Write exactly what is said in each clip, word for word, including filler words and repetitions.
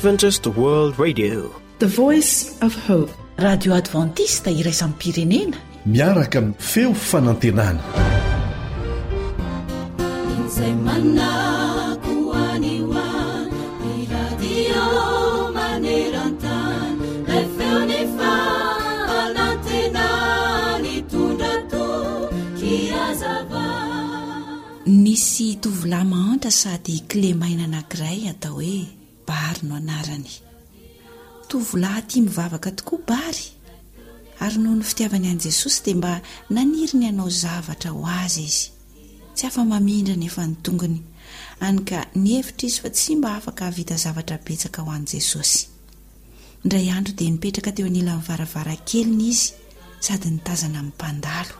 Adventist World Radio, the voice of hope. Radio Adventista iraisam-pirenena miaraka amin'ny feo fanantenana. Nisy tovolahy mahantra sady kilemaina anankiray atao hoe Bary no anarany. Tovolahy tia mivavaka tokoa Bary, ary noho ny fitiavany an' Jesosy dia mba naniriny hanao zavatra ho azy izy. Tsy afa mamindra nefa ny tongony, any ka nihevitra izy fa tsy mba afaka havita zavatra betsaka ho an'i Jesosy. Indray andro dia nipetraka teo anilan'ny varavarankeliny izy sady nitazana amin'ny mpandalo.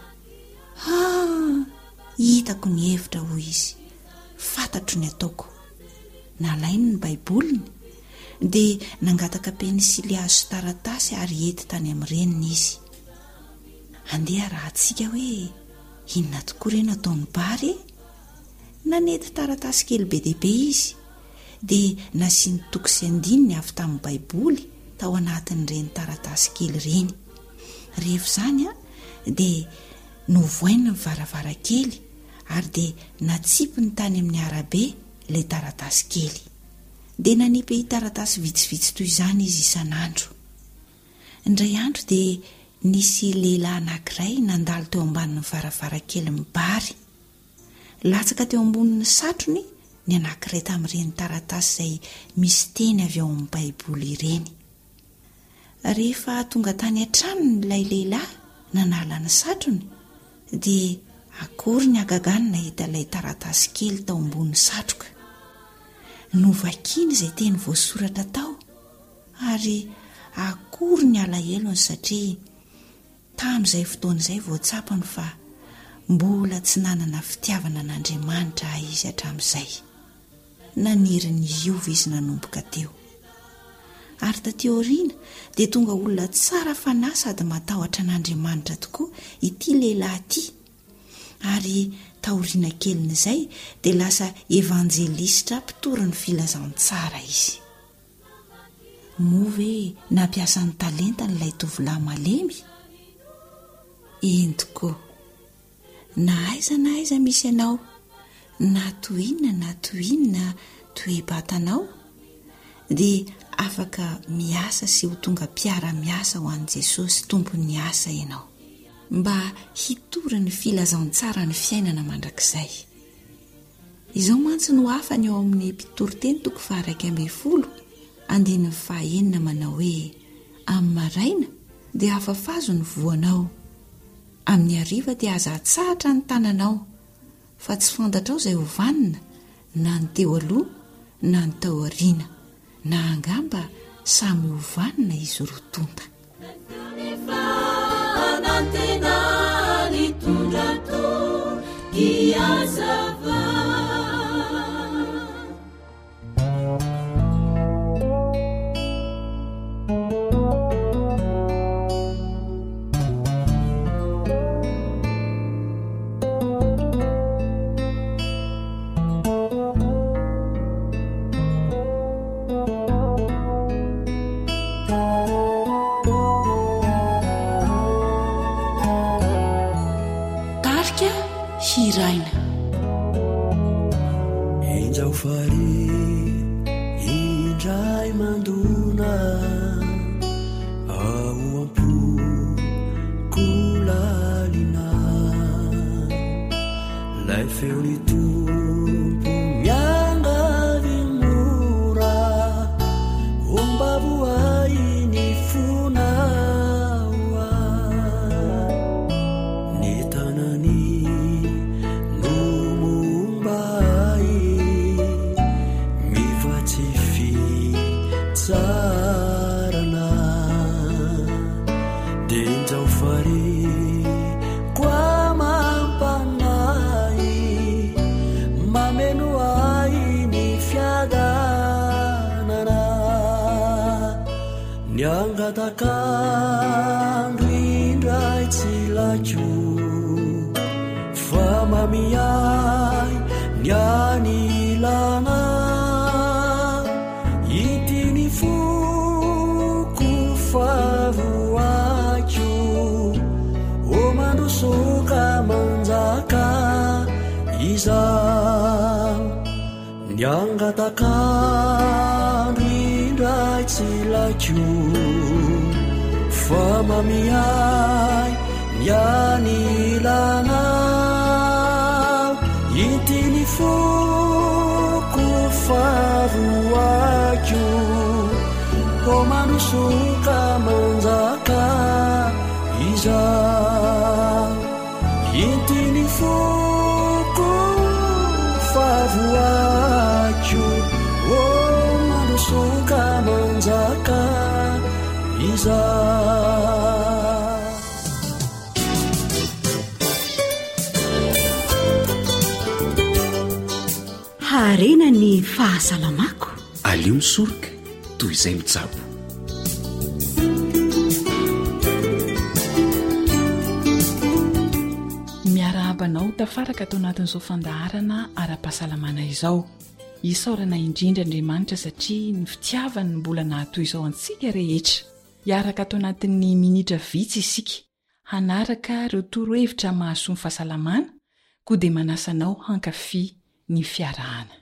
Ah, hitako ny hevitra ho izy, fantatro ny ataoko. Nalainy ny baiboliny dia nangataka pensily hazo taratasy ary ety tany amin'ny reniny izy. Andeha raha antsika hoe inona tokoa ireny ataon'ny Bary? Nanety taratasy kely be dia be izy dia nasiany toko sy andininy avy tamin'ny baiboly tao anatin'ireny taratasy kely ireny. Rehefa izany a dia novoainy ny varavarankely ary dia natsipiny tany amin'ny arabe ilay taratasy kely. Dia nanipy taratasy vitsivitsy toy izany izy isan'andro. Indray andro dia nisy lehilahy anankiray nandalo teo ambanin'ny varavarankely Bary. Latsaka teo ambonin'ny satrony ny anankiray tamin'ireny taratasy izay misy teny avy ao amin'ny baiboly ireny. Rehefa tonga tany an-tranony ilay lehilahy nanala ny satrony dia akory ny agagany nahita ilay taratasy kely tao ambonin'ny satroka. Novakiany izay teny voasoratra tao ary akory ny alahelony satria tamin'izay fotoana izay voatsapany fa mbola tsy nanana fitiavana an'Andriamanitra izy hatramin'izay. Naniriny iova izy nanomboka teo. Ary taty aoriana dia tonga olona tsara fanahy sady matahotra an'Andriamanitra tokoa ity lehilahy ity. Ary taoriana keliny izay dia lasa evanjelistra mpitoro ny filazantsara izy. Move nampiasa ny talentany ilay tovolahy malemy? Eny tokoa. Na aiza na aiza misy ianao, na toinona na toinona toe-batanao, dia afaka miasa sy ho tonga mpiara-miasa ho an'i Jesosy tompony asa ianao, mba hitory ny filazantsara ny fiainana mandrakizay. Izao mantsy no afany ao amin'ny mpitoroteny toko faha iraika ambin'ny folo andininy fahaenina manao hoe amin'ny maraina dia afafazo ny voanao, amin'ny hariva dia aza atsahatra ny tananao, fa tsy fantatrao izay hovanina na ny teo aloha na ny tao aoriana, na angamba samy hovanina izy rotonta. Hiraina enjao fari indray mandona ao ampo kolalina lay feony tompo miangavy mora ombavoay ny fonaoa ny tanany sarana denjao fare kwa mampanai mameno ai ni fiadanana nyangatakandro indray tsy lajo fa mamiai nyani lana itiny Yangatakandro indray tsy lajo fa mamiay mianilana itiny foko faroako ho manosoka manjaka iza itiny foko faroako ho manosoka manjaka iza. Harena ny fahasalamako. Alio misoroka toy izay mitsabo. Miarabanao tafaraka tao anatin'izao fandaharana ara-pahasalamana izao. Isaorana indrindra Andriamanitra satria ny fitiavany ny mbola nahatoy izao antsika rehetra. Hiaraka tao anatin'ny minitra vitsy isika hanaraka ireo torohevitra mahasoa ny fahasalamana koa dia manasanao hankafy ny fiarahana.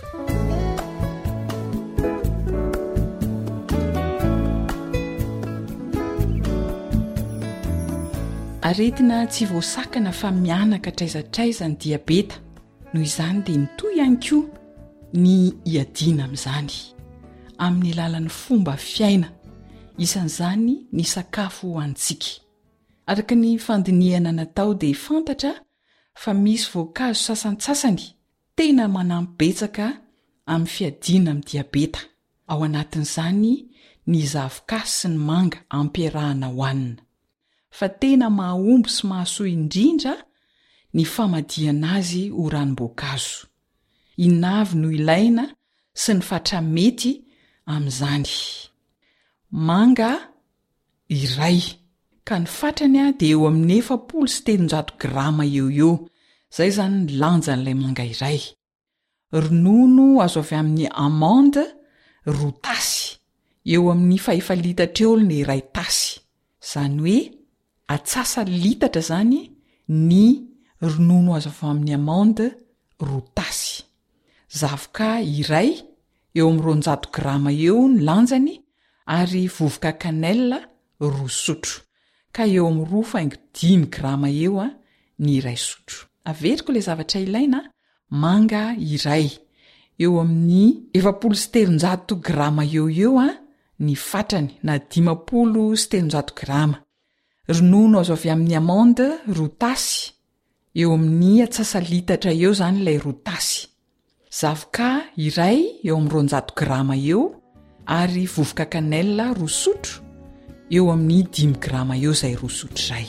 Aretina tsy voasakana fa mianaka traizatraiza ny diabeta, noho izany dia mitoy ihany koa ny hiadiana amin'izany amin'ny alalan'ny fomba fiaina, isan'izany ny sakafo ho antsika. Araka ny fandinihana natao dia fantatra fa misy voankazo sasantsasany tena manampy betsaka amin'ny fiadiana amin'ny diabeta. Ao anatin'izany ny zavoka sy ny manga ampiarahana hohanina. Fa tena mahomby sy mahasoa indrindra ny famadiana azy ho ranom-boankazo. Inavy no ilaina sy ny fatra mety amin'izany. Manga iray ka ny fatrany dia eo amin'ny efapolo sy telonjato grama eo eo. Zay zany ny lanjan'ilay manga iray. Ronono azo avy amin'ny amande roa tasy eo amin'ny fahefa litatra eo ny iray tasy. Zany hoe atsasa litatra zany ny ronono azo avy amin'ny amande roa tasy. Zavoka iray eo amin'ny roanjato grama eo ny lanjany ary vovoka kanelina roa sotro ka eo amin'ny roa faingo dimy grama eo a ny iray sotro. Averiko ilay zavatra ilaina: manga iray eo amin'ny efapolo sy telonjato grama eo eo a ny fatrany na dimapolo sy telonjato grama. Ronono azo avy amin'ny amande roa tasy eo amin'ny atsasa litatra eo zany ilay roa tasy. Zavoka iray eo amin'ny roanjato grama eo ary vovoka kanelina roa sotro eo amin'ny dimy grama eo zay roa sotro izay.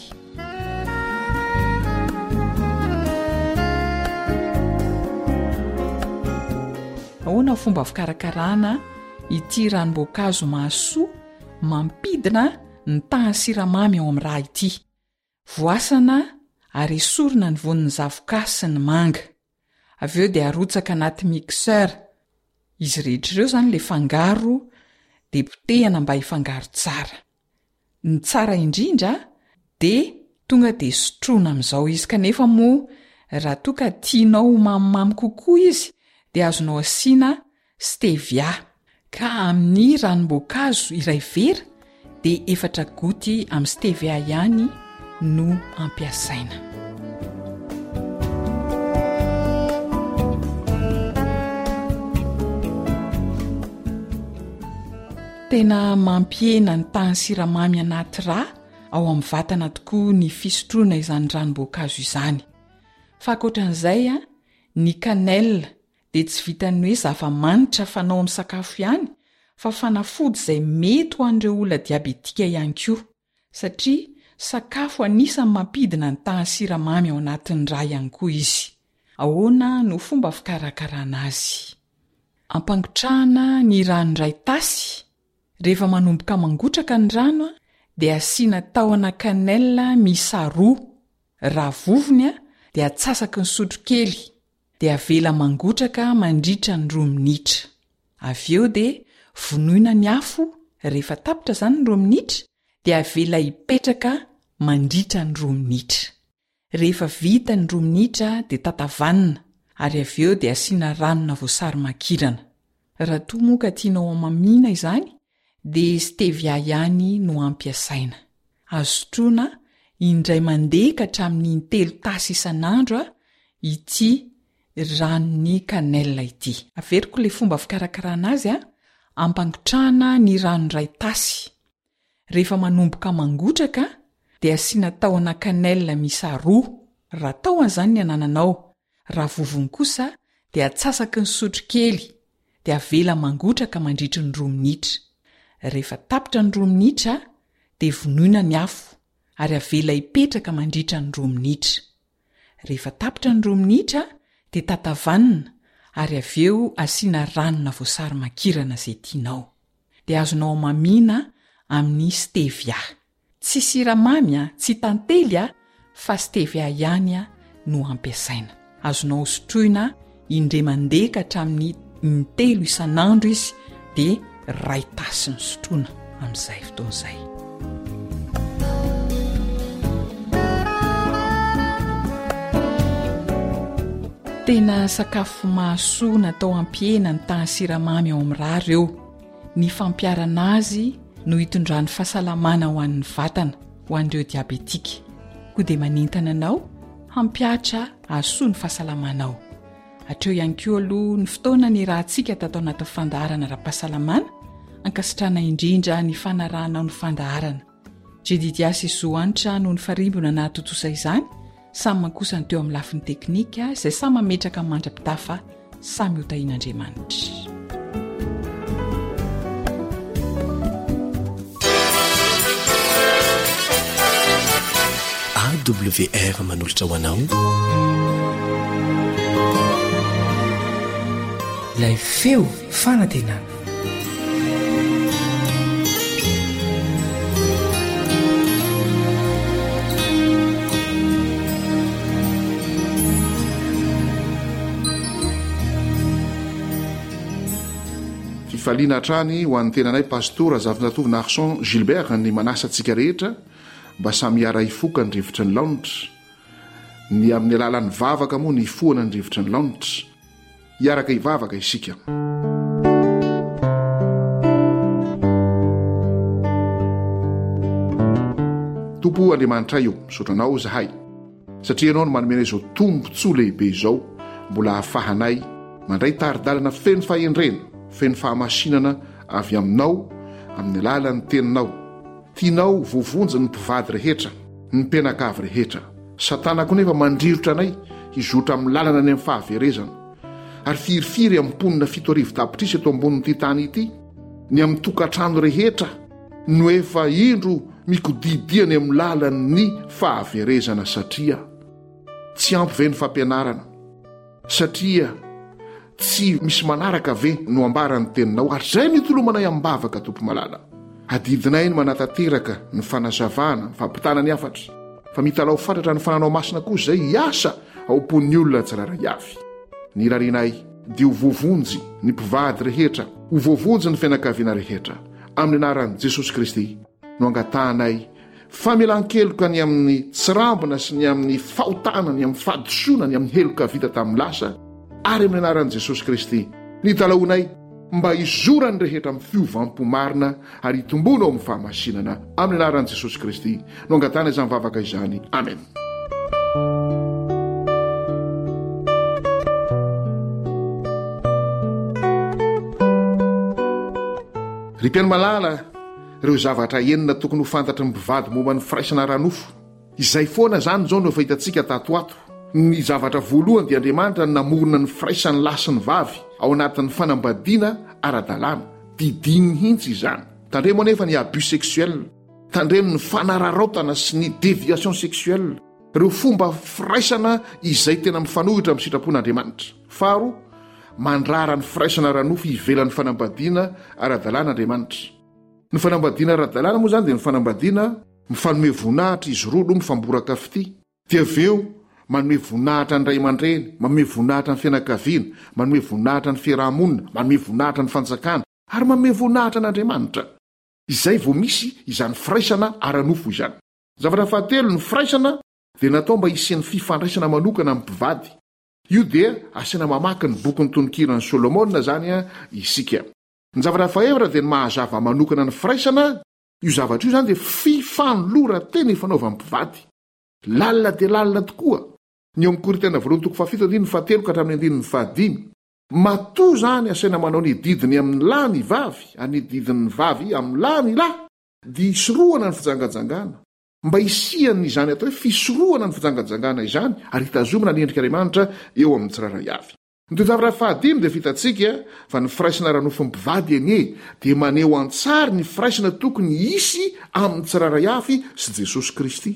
Ahoana fomba fikarakarana ity ranom-boankazo mahasoa mampidina ny tahan'ny siramamy ao amin'ny raha ity? Voasana ary esorina ny vonin'ny zavoka sy ny manga. Avy eo dia arotsaka anaty mixeur. Izy rehetra ireo zany le fangaro dia potehana mba hifangaro tsara. Ny tsara indrindra dia tonga dia sotroina amin'izao izy. Kanefa moa raha toa ka tianao mamimamy kokoa izy dia azonao asiana stevia. Ka amin'ny ranom-boankazo iray vera dia efatra goty amin'ny stevia ihany no ampiasaina. Tena mampiena ny tahan'ny siramamy anaty rà ao amin'ny vatana tokoa ny fisotroana izany ranom-boankazo izany. Fa ankoatran'izay a, ny kanelina dia tsy vitany hoe zava-manitra fanao amin'ny sakafo ihany, fa fanafody izay mety ho an'ireo olona diabetika ihany koa, satria sakafo anisany mampidina ny tahan'ny siramamy ao anatin'ny rà ihany koa izy. Ahoana no fomba fikarakarana azy? Ampangotrahana ny rano iray tasy. Rehefa manomboka mangotraka ny rano dia asiana tahona kanelina miisa roa. Raha vovony dia atsasaka ny sotro kely dia avela mangotraka mandritra ny roa minitra. Avy eo dia vonoina ny afo. Rehefa tapitra zany ny roa minitra dia avela hipetraka mandritra ny roa minitra. Rehefa vita ny roa minitra dia tatavanina ary avy eo dia asiana ranona voasary makirana. Raha toa moa ka tianao hamamina izany dia stevia ihany no ampiasaina. Azo sotroina indray mandeha ka hatramin'ny telo tasy isan'andro ity ranony kanelina ity. Averiko ilay fomba fikarakarana azy a, ampangotrahana ny rano iray tasy. Rehefa manomboka mangotraka dia asiana tahona kanelina miisa roa raha tahona izany ny anananao. Raha vovony kosa dia atsasaky ny sotro kely dia avela mangotraka mandritry ny roa minitra. Rehefa tapitra ny roa minitra dia vonoina ny afo ary avela ipetraka mandritra ny roa minitra. Rehefa tapitra ny roa minitra dia tatavanina ary aveo asiana ranona voasary makirana izay tianao. Dia azonao mamina amin'ny stevia. Tsy siramamy, tsy tantely fa stevia ihany no ampiasaina. Azonao sotroina indray mandeha ka hatramin'ny telo isan'andro izy dia ray tasy ny sotroina amin'izay fotoan'izay. Tena sakafo mahasoa natao hampiena ny tahan'ny siramamy ao amin'ny rà ireo. Ny fampiarana azy no hitondrany fahasalamana ho an'ny vatana ho an'ireo diabetika. Koa dia manintana anao hampiatra hahasoa ny fahasalamanao. Hatreo ihany koa aloha ny fotoana ny rahantsika tatao anaty fandaharana ara-pahasalamana, ankasitrana indrindra ny fanarahanao ny fandaharana. Jedidiasy Zoanitra no ny farimbona nahatotosa izany, samy mankosa ny teo amin'ny lafiny teknika izay samy mametraka amin'ny mandra-pitafa samy ho tahian'Andriamanitra. A W R manolotra ho anao ilay feo fanantenana. Fifaliana hatrany ho an'ny tenanay pastora Zavinatov Narson Gilbert ny manasa antsika rehetra mba samy hiara hifoka ny rivotry ny laonitra. Ny amin'ny alalan'ny vavaka moa ny hifoana ny rivotry ny laonitra. Hiaraka hivavaka isika. Tompo Andriamanitra io, misotranao zahay. Satria ianao no manome izao tombontsoa lehibe izao, mbola hahafahanay mandray taridalana feno fahendrena, feno fahamasinana avy aminao, amin'ny alalan'ny teninao. Tianao vovonja ny mpivady rehetra, ny mpianakavy rehetra. Satana koa nefa mandrirotra anay hizotra amin'ny lalana any amin'ny fahaverezana. Ary firifiry amin'ny mponina fito arivo tapitrisa eto ambonin'ity tany ity, ny amin'ny tokantrano rehetra no efa indro mikodidiany amin'ny lalan'ny fahaverezana satria tsy ampy ve ny fampianarana, satria tsy misy manaraka ve no ambarany teninao, ary zay mitolomanay ambavaka tompo malala. Adidinay ny manatateraka ny fanazavana, ny fampitana ny afatra, fa mitalao fantatra ny fananao masina kosa zay hiasa ao amponin'ny olona tsiraray avy. Ny rarinay dia ho vovonjy ny mpivady rehetra, ho vovonjy ny fianakaviana rehetra, amin'ny anaran'i Jesosy Kristy no angatanay famelan-keloka ny amin'ny tsirambina sy ny amin'ny fahotana, ny amin'ny fahadisoana, ny amin'ny heloka vita tamin'ny lasa, ary amin'ny anaran'i Jesosy Kristy ny talaonay mba hizorany rehetra amin'ny fiovam-pomarina ary hitombona ao amin'ny fahamasinana, amin'ny anaran'i Jesosy Kristy no angatana izany vavaka izany. Amen. Ry mpiany malala, ireo zavatra enina tokony ho fantatry ny mpivady momba ny firaisana ranofo. Izay foana zany zao no fahitantsika tatoato. Ny zavatra voalohany dia Andriamanitra namorona ny firaisany lahy sy ny vavy ao anatin'ny fanambadiana ara-dalàna. Didiny hintsy izany. Tandremo anefa ny abus sexuel, tandremo ny fanararaotana sy ny déviation sexuelle, ireo fomba firaisana izay tena mifanohitra amin'ny sitrapon'Andriamanitra. Faro, mandrara ny firaisana ranofo ivelan'ny fanambadiana ara-dalàna Andriamanitra. Ny fanambadiana ara-dalàna moa zany dia ny fanambadiana mifanome voninahitra izy roa no mifamboraka fity. Dia aveo manome voninahitra ny ray aman-dreny, manome voninahitra ny fianakaviana, manome voninahitra ny fiarahamonina, manome voninahitra ny fanjakana, ary manome voninahitra n'Andriamanitra. Izay vao misy izany firaisana ara-nofo izany. Zavatra fahatelo, ny firaisana dia natao mba hisian'ny fifandraisana manokana amin'ny mpivady. io dia asiana mamaky ny bokyny tononkirany Solomona zany a isika. Ny zavatra faevatra dia ny mahazava manokana ny firaisana, io zavatra io zany dia fifanolora tena ifanaovan'ny mpivady. Lalina dia lalina tokoa. Ny eo amin'ny Korintiana voalohany toko fafito andininy fahatelo ka hatramin'ny andininy fahadimy. Matoa zany asaina manao ny didiny amin'ny lahy ny vavy, any didiny vavy amin'ny lahy ny lahy, dia isorohana ny fijangajangana. Mba isiany izany atao hoe fisorohana ny fijangajangana izany ary hitazomina ny endrik'Andriamanitra eo amin'ny tsiraray avy. Ny toezavatra fahadimy dia vitantsika fa ny firaisana ranofy mpivady enie dia maneho antsary ny firaisana tokony isy amin'ny tsiraray avy sy Jesosy Kristy.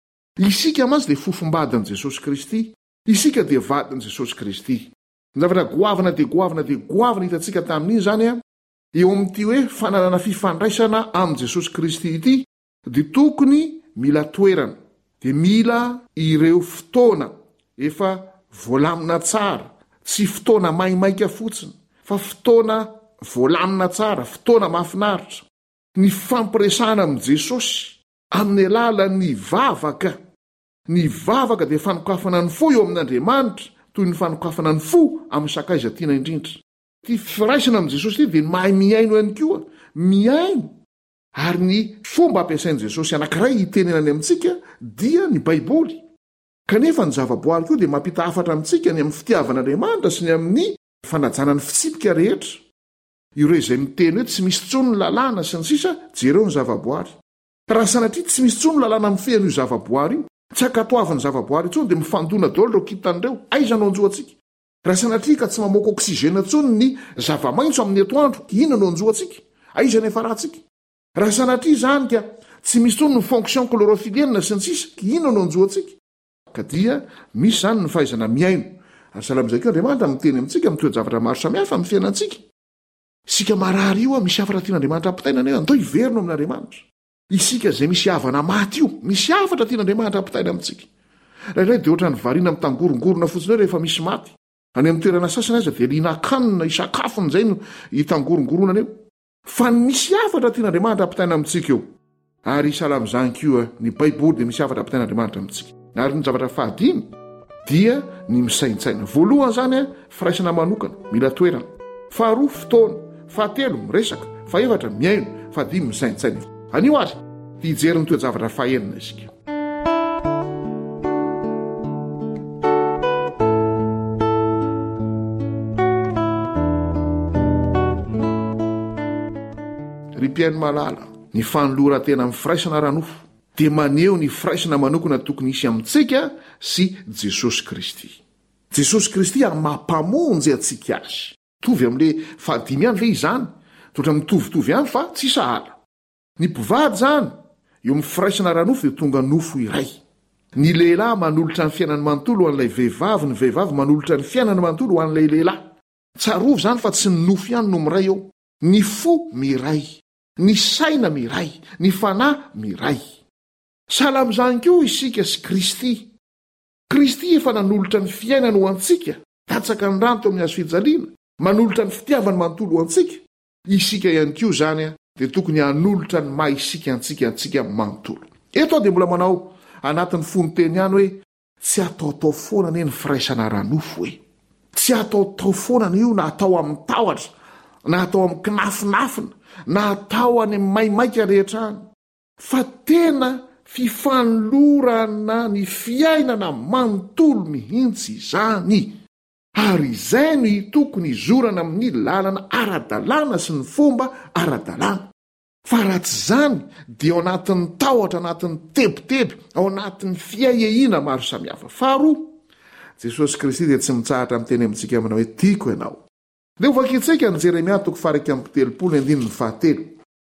Isika mantsy dia fofombadin' Jesosy Kristy, isika dia vadin' Jesosy Kristy. Ny zavatra goavana dia goavana dia goavana hitantsika tamin'iny zany a eo amin'ity hoe fananana fifandraisana amin'ny Jesosy Kristy ity dia tokony mila toerana, dia mila ireo fotoana efa voalamina tsara, tsy fotoana maimaika fotsiny fa fotoana voalamina tsara, fotoana mahafinaritra. Ny fampiresahana amin'ny Jesosy amin'ny alalan'ny vavaka. Ny vavaka dia fanokafana ny fo eo amin'Andriamanitra toy ny fanokafana ny fo amin'ny sakaiza tiana indrindra. Ty firaisana amin'ny Jesosy ity dia mahay miaino ihany koa, miaino. Ary ny fomba ampiasain'i Jesosy anankiray hitenenany amintsika dia ny Baiboly. Kanefa ny zavaboary koa dia mampita hafatra amintsika ny amin'ny fitiavan'Andriamanitra sy ny amin'ny fanajana ny fitsipika rehetra. Ireo izay miteny hoe tsy misy tsony ny lalàna sy ny sisa, jereo ny zavaboary. Raha sanatria tsy misy tsony ny lalàna amin'ny fean'io zavaboary io, tsy akatoavan'ny zavaboary intsony dia mifandona daholo ireo kitan'ireo, aiza no anjoantsika. Raha sanatria ka tsy mamoaka oksizena tsony ny zava-maitso amin'ny atoandro, inona no anjoantsika? Aiza ny efa rahantsika? Raha sanatria zany ka tsy misy tsony ny fonction chlorophyllienne sy ny sisa, inona no anjoantsika? Ka dia misy zany ny fahaizana miaino. Ary salamizakeo Andriamanitra miteny amintsika amin'ny toe-javatra maro samihafa amin'ny fiainantsika. Isika marary io a misy afatra tian'Andriamanitra ampitaina eo, andao iverino amin'Andriamanitra. Isika izay misy havana maty io, misy afatra tian'Andriamanitra ampitaina amintsika. Raharay dia ohatran'ny variana amin'ny tangorongorona fotsiny hoe rehefa misy maty. Any amin'ny toerana sasana aza dia linakanina isakafony izay no hitangorongorona eo. Fa misy afatra tian'Andriamanitra ampitaina amintsika eo. Ary salamizany koa ny Baiboly dia misy afatra ampitain'Andriamanitra amintsika. Ary ny zavatra fahadimy dia ny misaintsaina. Voalohany zany a firaisana manokana, mila toerana. Faharoa fotoana, fahatelo miresaka, fahaefatra miaino, fahadimy misaintsaina. Anio ary dia hijery ny toe-javatra fahaenina isika. Ry mpiaino malala, ny fanoloran-tena amin'ny firaisana ranofo dia maneho ny firaisana manokana tokony isy amintsika sy Jesosy Kristy. Jesosy Kristy ary mampamonjy antsika azy. Tovy amin'ile fahadimy ihany ve izany? Totra mitovitovy ihany fa tsy sahala. Ny mpivady zany eo amin'ny firaisana ranofo dia tonga nofo iray. Ny lehilahy manolotra ny fiainany manontolo ho an'ilay vehivavy, ny vehivavy manolotra ny fiainany manontolo ho an'ilay lehilahy. Tsarovy zany fa tsy ny nofo ihany no miray eo. Ny fo miray, ny saina miray, ny fanahy miray. Salamizany koa isika sy Kristy. Kristy efa nanolotra ny fiainany ho antsika, tatsaka ny rano teo amin'ny hazo fijaliana, manolotra ny fitiavany manontolo ho antsika. Isika ihany koa zany a dia tokony hanolotra ny maha isika antsika antsika manontolo. Eto aho dia mbola manao anatin'ny fonoteny ihany hoe tsy ataotao foana ne ny firaisana ranofo hoe. Tsy ataotao foana io na atao amin'ny tahotra, na atao amin'ny kinafinafina, na atao any amin'ny maimaika rehetra any. Fa tena fifanolorana ny fiainana manontolo mihintsy izany. Ary izay no tokony izorana amin'ny lalana ara-dalàna sy ny fomba ara-dalàna. Fa raha tsy zany dia ao anatin'ny tahotra, anatin'ny tebotebo, ao anatin'ny fiahiahina maro samihafa. Faharoa, Jesosy Kristy dia tsy mitsahatra miteny amintsika manao hoe tiako ianao. Dia hovakintsika ny Jeremia toko faha amby telopolo andininy fahatelo.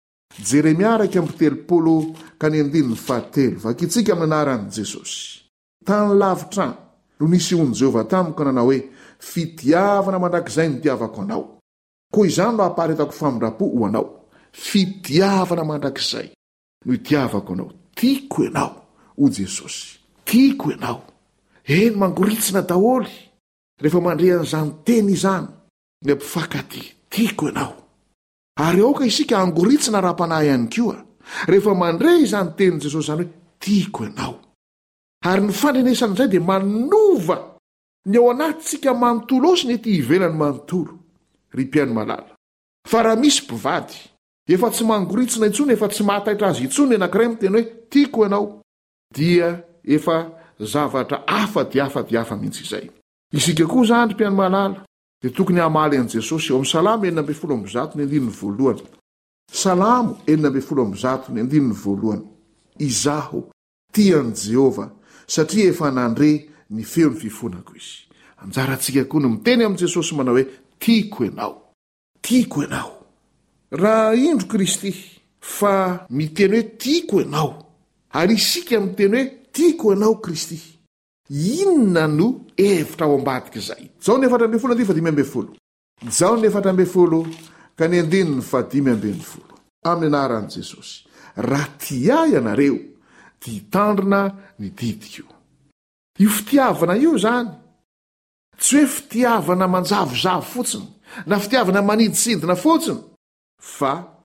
Jeremia raika amby telopolo ka ny andininy fahatelo. Vakintsika amin'ny anaran'i Jesosy. Tany lavitra no nisy hono Jehovah tamiko nanao hoe fitiavana mandrakizay ny tiavako anao. Koa izany no hamparetako famindrapo ho anao. Fitiavana mandrakizay no itiavako anao. Tiako ianao, o Jesosy. Tiako ianao. Eny mangoritsina daholy rehefa mandrehan'izany teny izany ny ampifankaty. Tiako ianao. Ary aoka isika angoritsina ra-panahy ihany koa rehefa mandre izany teny Jesosy zany hoe tiako ianao. Ary ny fandrenesana izay dia manova ny ao anatytsika manontolo ao sy ny ety ivelany manontolo ry mpiaino malala fa raha misy mpivady efa tsy mangoritsina intsony efa tsy mahataitra azy intsony anankiray miteny hoe tiako ianao dia efa zavatra afa dia afa dia afa mihitsy izay. Isika koa zany mpiaino malala dia tokony hamaly an' Jesosy eo amin'ny salamo enina ambin'ny folo amby zato ny andininy voalohany. Salamo enina ambin'ny folo amby zato ny andininy voalohany. Izaho tian' Jehova satria efa nandre ny feony fifonako izy. Anjarantsika koa no miteny amin'i Jesosy manao hoe tiako ianao, tiako ianao. Raha indro Kristy fa miteny hoe tiako ianao ary isika miteny hoe tiako ianao Kristy, inona no hevitra ao ambadika izay? Zao ny efatra ambin'ny folo ny fadimy ambin'ny folo. Zao ny efatra ambin'ny folo ka ny andininy fadimy ambin'ny folo. Amin'ny anaran'i Jesosy, raha tia ianareo dia hitandrina ny didiko. Io fitiavana io zany tsy hoe fitiavana manjavozavo fotsiny na fitiavana maniditsidina fotsiny, fa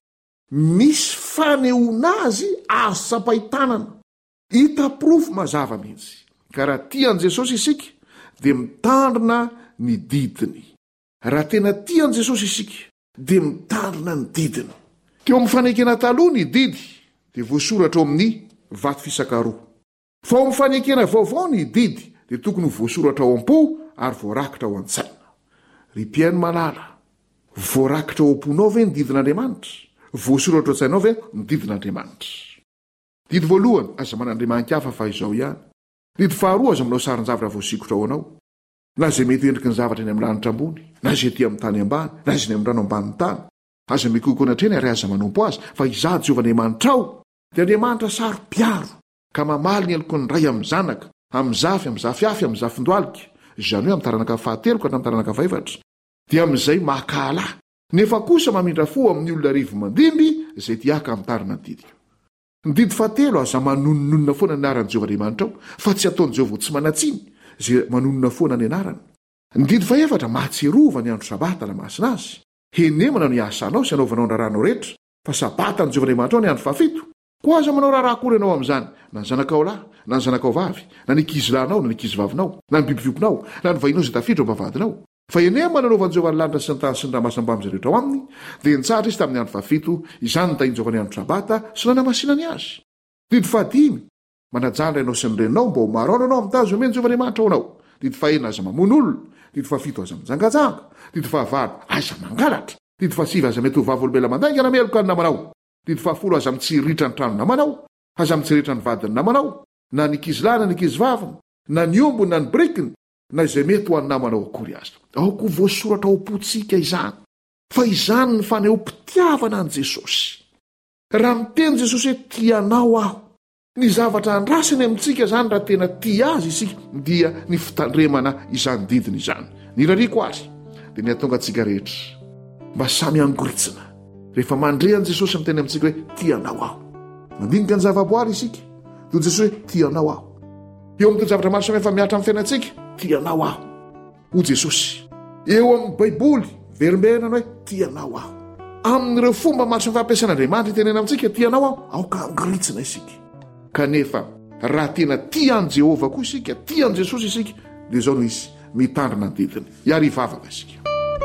misy fanehoana azy azo sampahitanana, hita profo mazava mihitsy. Ka raha tian' Jesosy isika dia mitandrina ny didiny. Raha tena tian' Jesosy isika dia mitandrina ny didiny. Teo amin'ny fanekena taloha ny didy dia voasoratra ao amin'ny vato fisakaroa. Fa ao amin'ny fanekena vaovao ny didy dia tokony ho voasoratra ao am-po ary voarakitra ao an-tsaina. Ry mpiaino malala, voarakitra ao am-ponao ve ny didin'Andriamanitra? Voasoratra ao an-tsainao ve ny didin'Andriamanitra? Didy voalohany aza manandriaman-kafa fa izao ihany. Didy faharoa aza manao sarin-javatra voasikotra ao anao, na zay mety endriky ny zavatra eny amin'ny lanitra ambony, na zay ety amin'ny tany ambany, na zay eny amin'ny rano ambanin'ny tany. Aza mikoikona hatreny ary aza manompo azy, fa izaho Jehovah Andriamanitra ao dia Andriamanitra saro-piaro ka mamaly ny alokony ray amin'ny zanaka, amin'ny zafy, amin'ny zafiafy, amin'ny zafindoalika, izany hoe amin'ny taranaka fahatelo ka amin'ny taranaka fahaefatra, dia amin'izay mahakahalahy. Nefa kosa mamindra fo amin'ny olona rivo mandimby izay tiaka amin'ny tarina ny didika. Ny didy fahatelo aza manononona foana ny anaran'i Jehovah Andriamanitra ao, fa tsy ataon'i Jehovah tsy manatsiny izay manonona foana ny anarany. Ny didy fahaefatra mahatserova ny andro sabata la masina azy. Henemana ny asanao sy anaovanao ny raranao rehetra, fa sabata ny Jehovah Andriamanitra ao ny andro fahafito. Koa aza manao raharaha akory ianao amin'izany, na ny zanakao lahy, na ny zanakao vavy, na ny ankizy lahinao, na ny ankizy vavinao, na ny bibiviompinao, na ny vahinao izay tafiditra ao am-bavadinao. Fa enemana nanaovan'i Jehovah ny lanitra sy ny tany sy ny ramasambamin'izay rehetra ao aminy, dia nitsahatra izy tamin'ny andro fahafito, izany ny tahiany Jehovah ny andro sabata sy nanamasinany azy. Didy fahadimy, manajandra ianao sy ny reninao mba ho maro anao amin'tazo omeny Jehovah Andriamanitra ao anao. Didy fahaenina aza mamono olona, didy fahafito aza mijangajanga, didy fahavalo aza mangalatra, didy fahasivy aza mety ho vavolombela mandaingana meloka ny namanao, didy fahafolo aza mitsiritra ny trano namanao, aza mitsiritra ny vadiny namanao, na ny ankizy lahy na ny ankizy vaviny, na ny ombony na ny brikiny, na izay mety ho any namanao akory azy. Aoko voasoratra ao am-potsika izany, fa izany ny faneho-pitiavana an' Jesosy. Raha miteny Jesosy hoe tianao aho, ny zavatra andrasany amintsika zany raha tena tia azy isika dia ny fitandremana izany didiny izany. Ny rariko azy dia ny atonga antsika rehetra mba samy angoritsina rehefa mandre an' Jesosy miteny amintsika hoe tianao aho. Mandinika ny zavaboary isika toy Jesosy hoe tianao aho. Eo amin'ny zavatra maro samihafa miatra amin'ny fiainantsika, tianao aho. O Jesosy, eo amin'ny Baiboly verimberina hoe tianao aho. Amin'ireo fomba maro samy fampiasan'Andriamanitra itenena amintsika tianao aho, aoka angoritsina isika. Kanefa raha tena tia an' Jehovah koa isika, tia an' Jesosy isika, dia zao no izy mitandrina ny didiny. Iary vavaka isika.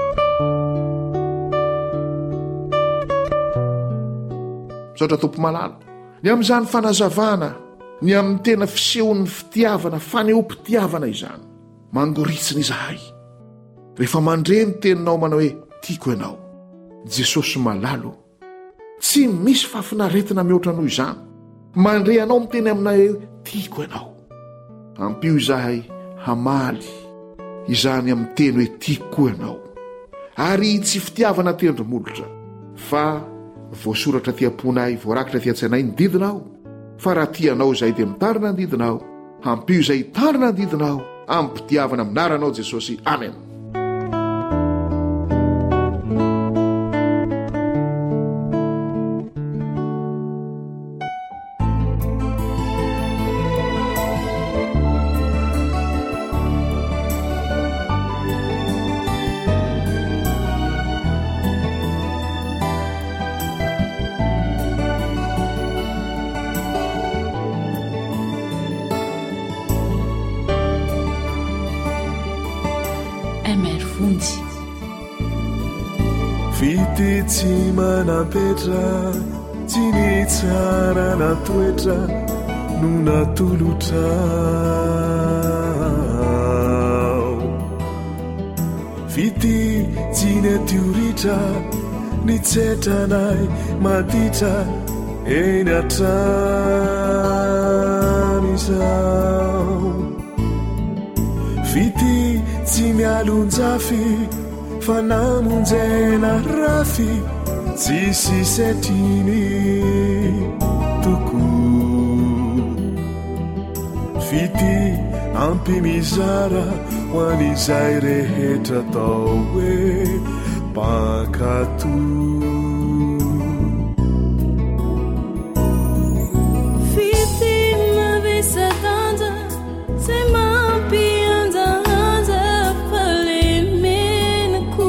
Misaotra tompo malala, ny amin'izany fanazavana, ny amin'ny tena fisehon'ny fitiavana, faneho-pitiavana izany, mangoritsina izahay rehefa mandre ny teninao manao hoe tiako ianao. Jesosy malalo, tsy misy fafinaretina mihoatra noho izany. Mandre anao miteny aminay hoe tiako ianao. Ampio izahay hamaly izany amin'ny teny hoe tiako ianao, ary tsy fitiavana tendromolotra, fa voasoratra ti-amponay, voarakitra ti-antsainay ny didinao. Fa raha tianao izay dia mitarina ny didinao. Ampio izay hitarina ny didinao amin'ny pitiavana aminaranao Jesosy. Amen. mr vonjy. Vity tsy manapetra tsy ny tsara natoetra no natolotrao. Vity tsy netioritra ny tsetranay maditra eny atranizao. Vity tsy mialonjafy fa namonjena rafy tsisy setriny toko. Vity ampimizara ho an'izay rehetra tao hoe pakato. Vity mavesatanja zay mampianjaanja fa le menako.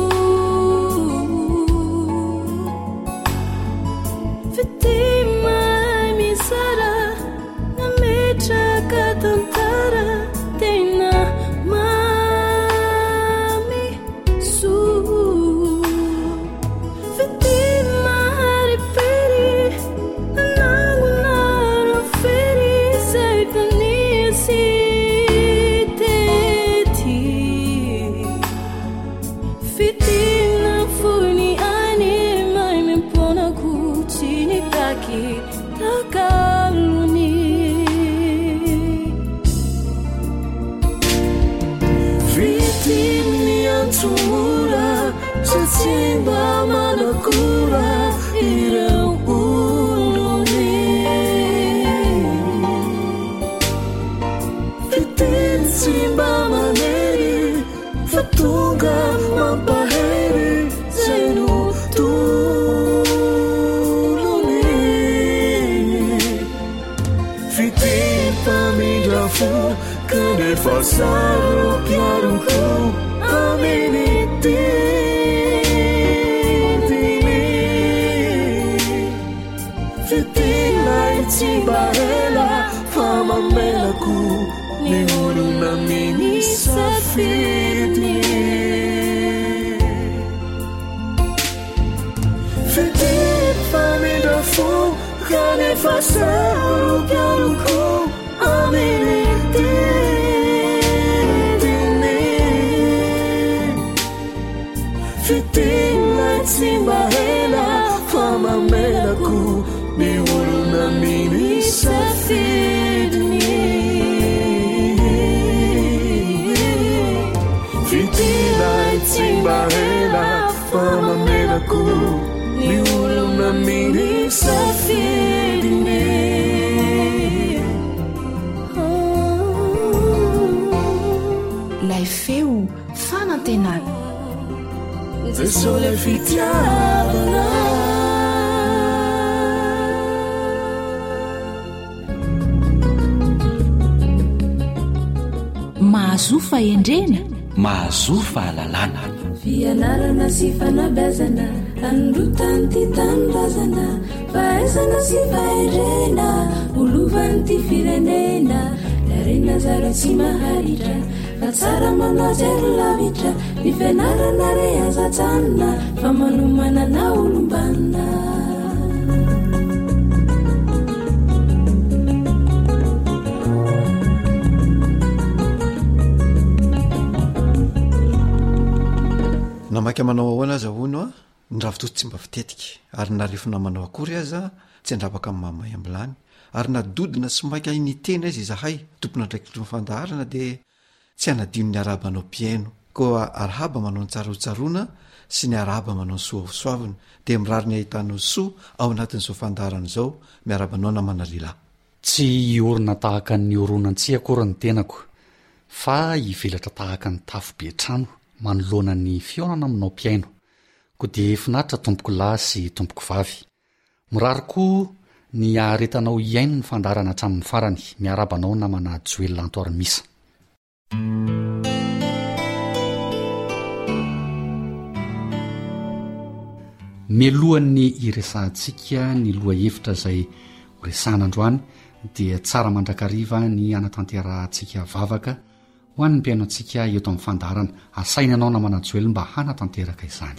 Vity mahay misara nametraka tantara tena mamy soa. Vity maharipery nanangonara fery zay tanisy tety. Vity nafony any mahay memponako tsy nitaky takalony. Vity miantsora sy tsy mba manakora ireo olony. Vity tsy mba manery fa tonga mampahery zay no tolony. Vity mpamindra fo kanefa saro piaroko aminy didiny. Vity lay tsy bahela fa mamelako ny olona minisafidiny. Vity mpamindra fo kanefa saro piaroko aminy didiny. Vity lay tsy bahela fa mamelako ny olona minisafidiny. Vity lay tsy bahela fa mamelako ny olona minisafidiny. Lay feo fanantenana. Jesosy le fitiavana. Mahazo fahendrena, mahazo fahalalana. Fianarana sy fanabazana androtany ty tanindrazana. Fahaizana sy fahendrena olovany ty firenena. Darena zara tsy maharitra fa tsara manaja ry lavitra. Ny fianarana re azajanona fa manomanana olombanina. Namaka manao ahoana aza hono a ny ravitoto tsy mba fitetika ary narefina manao akory aza tsy andrapaka amin'ny mamay ambilany ary nadodina sy maika ny tena izy izahay tompona ndraiky fandaharana dia tsy anadino ny araba manao piaino koa arahaba manao ny tsarotsaroana sy ny arahaba manao ny soavosoavina dia mirary ny ahitanao soa ao anatin'izao fandaharana izao miarabanao namana lehilahy. Tsy iorona tahaka ny oronan-tsy akory ny tenako fa ivelatra tahaka ny tafo be trano manoloana ny fionana aminao piaino koa dia finaritra tompoko lahy sy tompoko vavy. Mirary koa ny aharetanao iaino ny fandarana hatramin'ny farany miarabanao namana Joel Lantoarimisa. Melohan'ny iresantsika ny loha hevitra izay horesanandroany dia tsara mandrakariva ny anatanterantsika vavaka ho an'ny mpiainantsika eto amin'ny fandarana asainy ianao namanajoely mba hanatanteraka izany.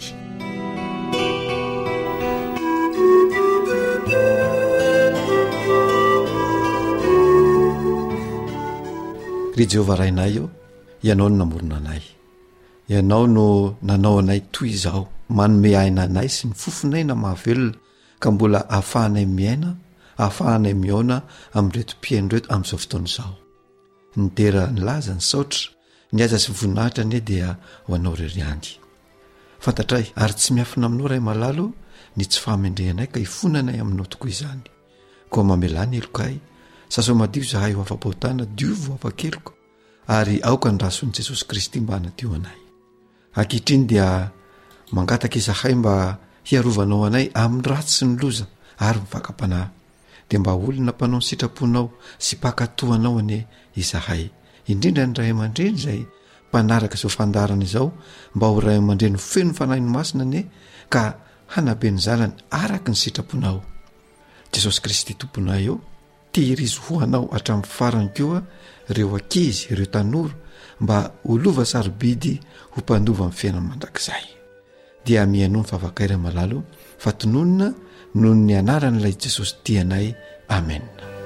ry jehovah rainay eo, ianao no namorona anay, ianao no nanao anay toy izao, manome aina anay sy ny fofonaina mahavelona ka mbola ahafahanay miaina, ahafahanay miaona amin'reto mpiaino reto amin'izao fotoana izao. Ny dera ny laza ny saotra, ny aza sy voninahitra anie dia ho anao reriany. Fantatray ary tsy miafina aminao ray malalo ny tsy fahamendrehanay ka hifonanay aminao tokoa izany. Koa mamelany elokay, sasao madio zahay ho afa-paotana diovo afa-keloko ary aoka ny rason'i Jesosy Kristy mba hanadio anay. Ankehitriny dia mangataka izahay mba hiarovanao anay amin'ny ratsy sy ny loza ary mivaka-panahy, dia mba olona mpanao ny sitraponao sy mpakatoanao anie izahay, indrindra ny ray aman-dreny izay mpanaraka izao fandarana izao, mba ho ray aman-dreny feno fanahin'ny masina anie ka hanabe ny zanany araka ny sitraponao. Jesosy Kristy tomponay eo, tehirizy hoanao hatramin'ny farany koa ireo ankizy, ireo tanora mba olova sarobidy ho mpandova amin'ny fiainana mandrakizay. Dia mihaino ny favakairay malalo fa tononina noho ny anaran'ilay Jesosy tianay. Amen.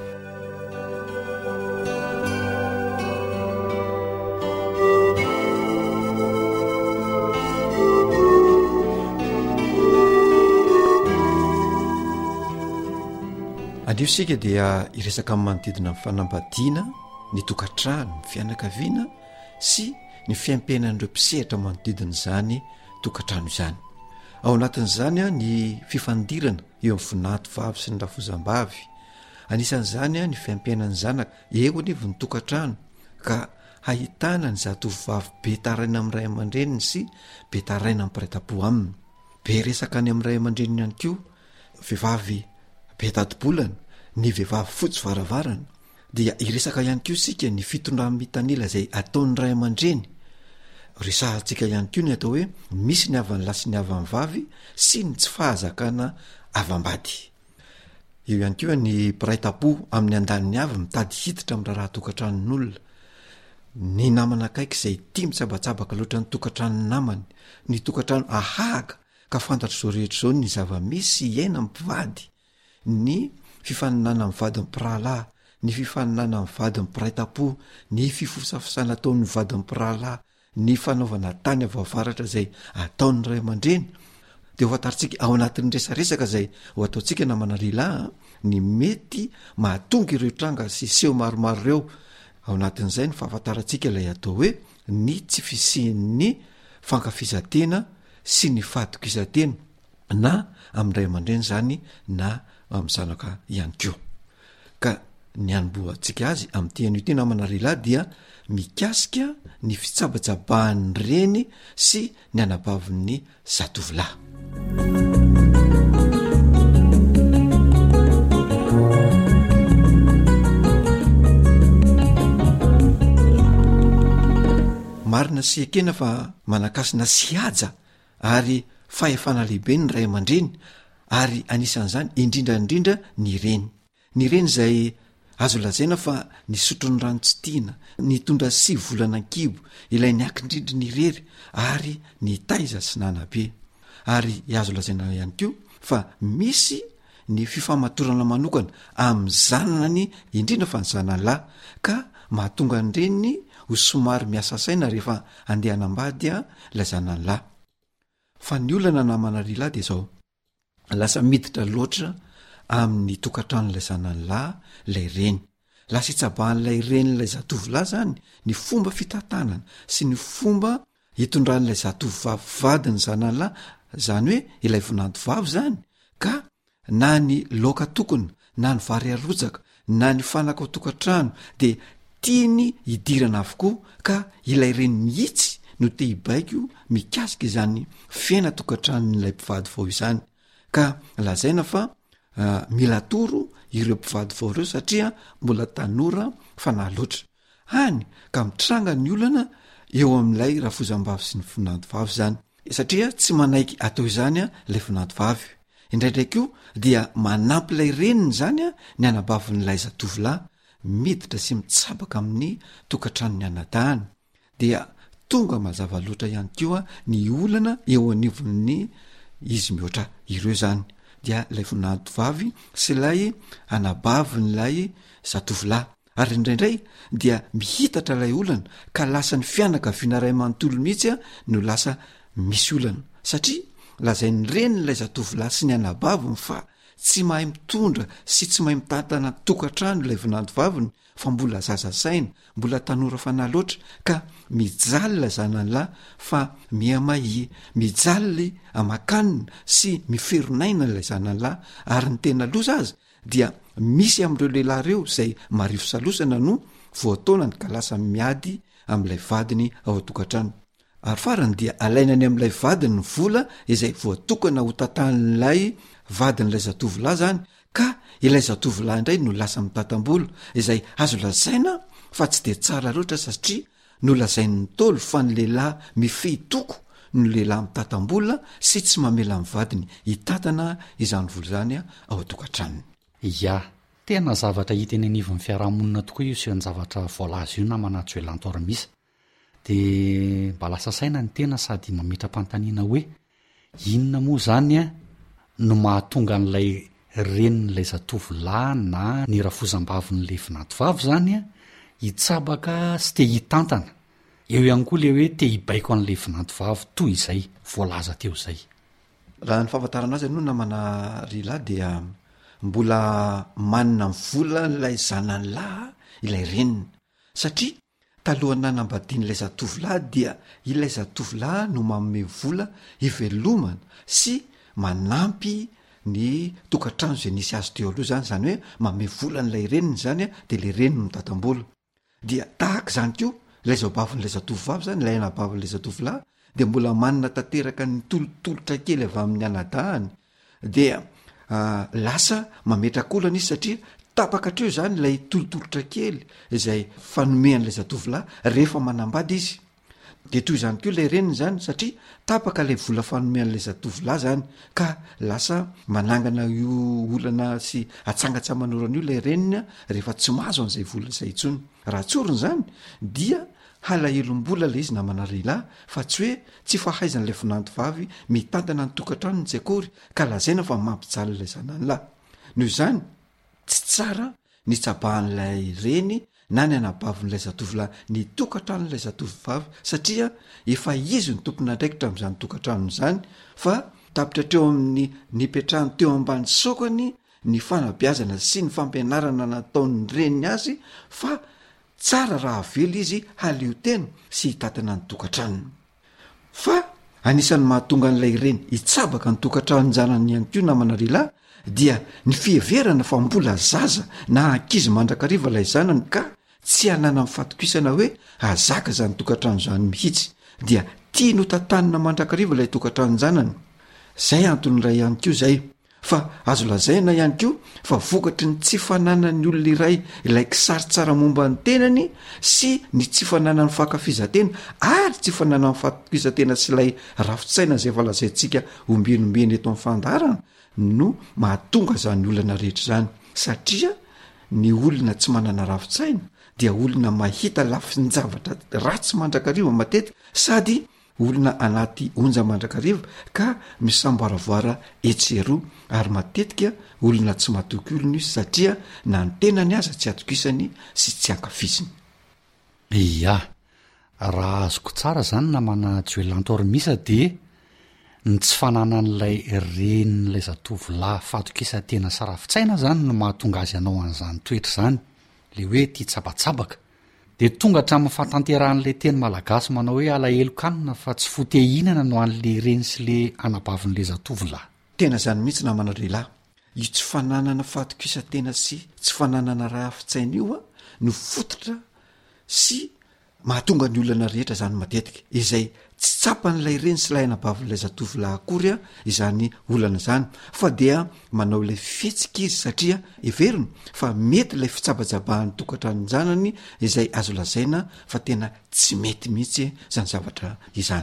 Andiosika dia iresaka amin'ny manodidina amin'ny fanambadiana, ny tokantrano, ny fianakaviana sy ny fiaimpenan'ireo mpisehatra manodidina izany tokantrano izany. Ao anatin'izany ny fifandirana eo amin'ny vinato vavy sy ny lafozam-bavy. Anisan'izany ny fiaimpenan'ny zanaka eo anivo ny tokantrano ka hahitana ny zatovovavy be taraina amin'ny ray aman-dreniny sy be taraina amin'ny mpiray-tam-po aminy. Be resaka any amin'ny ray aman-dreniny ihany koa vehivavy be tati-bolana, ny vehivavy fotsy varavarana. Dia iresaka ihany koa sika ny fitondran'ny mitanila izay ataon'ny ray aman-dreny. Resahantsika ihany koa ny atao hoe misy ny avan'ny lahy sy ny avan'ny vavy sy ny tsy fahazakana avambady. Eo ihany koa ny mpiray-tam-po amin'ny andaniny avy mitady hiditra amin'ny raharaha tokantranon'olona. Ny namana akaiky izay tia mitsabatsabaka loatra ny tokantranony namany, ny tokantrano ahaka ka fantatra izao rehetra izao ny zava-misy iaina mpivady, ny fifaninana amin'ny vadin'ny mpirahalahy, ny fifaninana amin'ny vadin'ny mpiray-tam-po, ny fifosafosana ataon'ny vadin'ny mpirahalahy, ny fanaovana tany avy avaratra izay ataon'ny ray aman-dreny. Dia ho ataritsika ao anatin'ny resaresaka izay ho ataontsika namana rilahy, ny mety mahatonga ireo tranga sy seho maromaro ireo. Ao anatin'izay ny fahafantarantsika ilay atao hoe ny tsy fisian'ny fankafizantena sy ny fahadokizantena na amin'ny ray aman-dreny izany na amin'ny zanaka ihany koa. Ka ny anomboantsika azy amin'ny tean'ity namana rilahy dia mikasika ny fitsabatsabahan'ny reny sy ny anabavin'ny zatovolahy. Marina sy ekena fa manakasina sy haja ary fahefana lehibe ny ray aman-dreny, ary anisan'izany indrindraindrindra ny reny. Ny reny izay azo lazaina fa ny sotro ny rano tsy tiana, ny tondra sivy volana ankibo, ilay ny akindrindry ny rery ary ny taiza sy nanabe. Ary azo lazaina ihany koa fa misy ny fifamatorana manokana amin'ny zanany indrindra fa ny zanany lahy ka mahatonga ny reniny ho somary miasa saina rehefa andeha hanambady ilay zanany lahy. Fa ny olana namana rilahy dia izao, lasa miditra loatra amin'ny tokantranon'ilay zanany lahy ilay reny. Lasa itsabahan'ilay reny ilay zatovolahy zany ny fomba fitantanana sy ny fomba hitondran'ilay zatovovavy vadiny zanany lahy, zany hoe ilay vinanto vavy zany, ka na ny laoka tokona, na ny vary arotsaka, na ny fanaka ao tokantrano dia tiany hidirana avokoa, ka ilay reny mihitsy no te hibaiko mikasika izany fiaina tokantranon'ilay mpivady vao izany. Ka lazaina fa uh, mila toro ireo mpivady vao ireo satria mbola tanora fa nahaloatra. Hany ka mitranga ny olana eo amin'ilay rafozam-bavy sy ny vinanto vavy zany, satria tsy manaiky atao izany ilay vinanto vavy. Indraindray koa dia manampy ilay reniny zany ny anabavin'ilay zatovolahy miditra sy mitsabaka amin'ny tokantrano ny anadahany. dia tonga mazava loatra ihany koa ny olana eo anivon'ny izy mihoatra ireo zany dia ilay voninahitoavy sy ilay anabavyn'ilay zatovolahy ary indraindray dia mihitatra ilay olana ka lasa ny fianakaviana ray manontolo mihitsy a no lasa misy olana satria lazay ny reny ilay zatovolahy sy ny anabaviny fa tsy mahay mitondra sy tsy mahay mitantana tokantrano ilay voninahitoaviny fa mbola zazasaina mbola tanora fanahy loatra ka mijalina zananylahy fa miamai mijaly amakanina sy miferonaina ilay zananylahy ary ny tena loza azy dia misy amin'ireo lehilahy ireo izay marivo salosana no voataonany ka lasa miady amin'ilay vadiny ao atokantrano ary farany dia alainany amin'ilay vadiny ny vola izay voatokana ho tantan'ilay vadin'ilay zatovolahy zany ka ilay zatovolahy indray no lasa mitantam-bola izay azo lazaina fa tsy de tsara loatra satria no lazainy ny tolo fa ny lehilahy mifehy toko no lehilahy mitantam-bola sy tsy mamela amin'ny vadiny hitantana izany vola zany a ao atokantrano. Ya tena zavatra hita eny anivon'ny fiarahamonina tokoa io sy ny zavatra voalaza io na manatso elantoramisa de mba lasa saina ny tena sady mamitra-pantaniana hoe inona moa zany a no mahatonga n'ilay renin'ilay zatovolahy na ny rafozam-bavin'le vinatovavy zany a hitsabaka sy te hitantana eo ihany koa le hoe te hibaiko an'le vinatovavy toy izay voalaza teo zay. Raha ny fahafantarana azy aloha namana rilahy dia mbola manina ny vola ilay zananylahy ilay reniny satria talohany nanambadian'ilay zatovolahy dia ilay zatovolahy no manome vola hivelomana sy manampy ny tokantrano zay nisy azy teo aloha zany zany hoe manome vola n'ilay reniny zany a de le reniny mitantam-bola dia tahaka zany keo ilay zaobavin'ilay zatovovavy zany ilay anabavin'ilay zatovolahy de mbola manina tanteraka ny tolotolotra kely avy amin'ny anadahany dia uh, lasa mametrakolana izy satria tapaka treo zany ilay tolotolotra kely izay fanomean'ilay zatovolahy rehefa manambady izy de toy izany koa ilay reniny zany satria tapaka ilay vola fanomean'ilay zatovolahy zany ka lasa manangana io olana sy atsangatsy manorana io ilay reniny rehefa tsy mahazo an'izay vola izay intsony raha tsorony zany dia halahelom-bola le izy namana rilahy fa tsy hoe tsy fahaizan'ilay vinatovavy mitantana ny tokantrano ny tsekory ka lazaina fa mampijaly ilay zananylahy noho izany tsy tsara ny tsabahan'ilay reny na ny anabavin'ilay zatovolahy ny tokantranon'ilay zatovovavy satria efa izy ny tompona andraikitra amin'izany tokantrano zany fa tapitra treo amin'ny nipetrahany teo ambany sokany ny fanabeazana sy ny fampianarana nataon'ny reniny azy fa tsara raha velo izy haleo tena sy hitatana ny tokantranony fa anisan'ny mahatonga n'ilay reny hitsabaka ny tokantranony zanany ihany koa namana rilahy dia ny fiheverana fa mbola zaza na ankizy mandrakariva ilay zanany ka tsy hanana mifatokisana hoe azaka zany tokantrano zany mihitsy dia tia no tantanina mandrakariva ilay tokantrano zanany zay antony ray ihany koa zay fa azo lazaina ihany koa fa vokatry ny tsy fananany olona iray ilay kisary tsara momba ny tenany sy ny tsy fananany fakafizatena ary tsy fananany fatokizatena sy ilay rafitsaina zay efa lazaintsika ombenombeny eto amin'ny fandarana no mahatonga zany olana rehetra zany satria ny olona tsy manana rafitsaina dia olona mahita lafi ny zavatra ratsy mandrakariva matetika sady olona anaty onja mandrakariva ka misamboaravoara etseroa ary matetika olona tsy mahatoky olona izy satria na ny tenany aza tsy atokisany sy tsy ankafiziny. Ia raha azoko tsara zany na mana joelantormisa de ny tsy fananan'ilay renin'ilay zatovolahy fatokisa-tena sy rafitsaina zany no mahatonga azy anao an'izany toetra zany le hoe tia tsabatsabaka de tonga hatramin'ny fatanteran'lay teny malagasy manao hoe alahelo kanina fa tsy fotehinana no an'le reny sy le anabavin'le zatovolahy. Tena zany mihitsy namana rilahy io tsy fananana fatokisa-tena sy tsy fananana rafitsaina io a no fototra sy mahatonga ny olana rehetra zany matetika izay tsy tsapan'ilay reny sy ilay anabavin'ilay zatovolahy akory a izany olana zany fa dia manao ilay fihetsika izy satria everiny fa mety ilay fitsabajabahan'ny tokantrano zanany izay azo lazaina fa tena tsy mety mihitsy zany zavatra izany.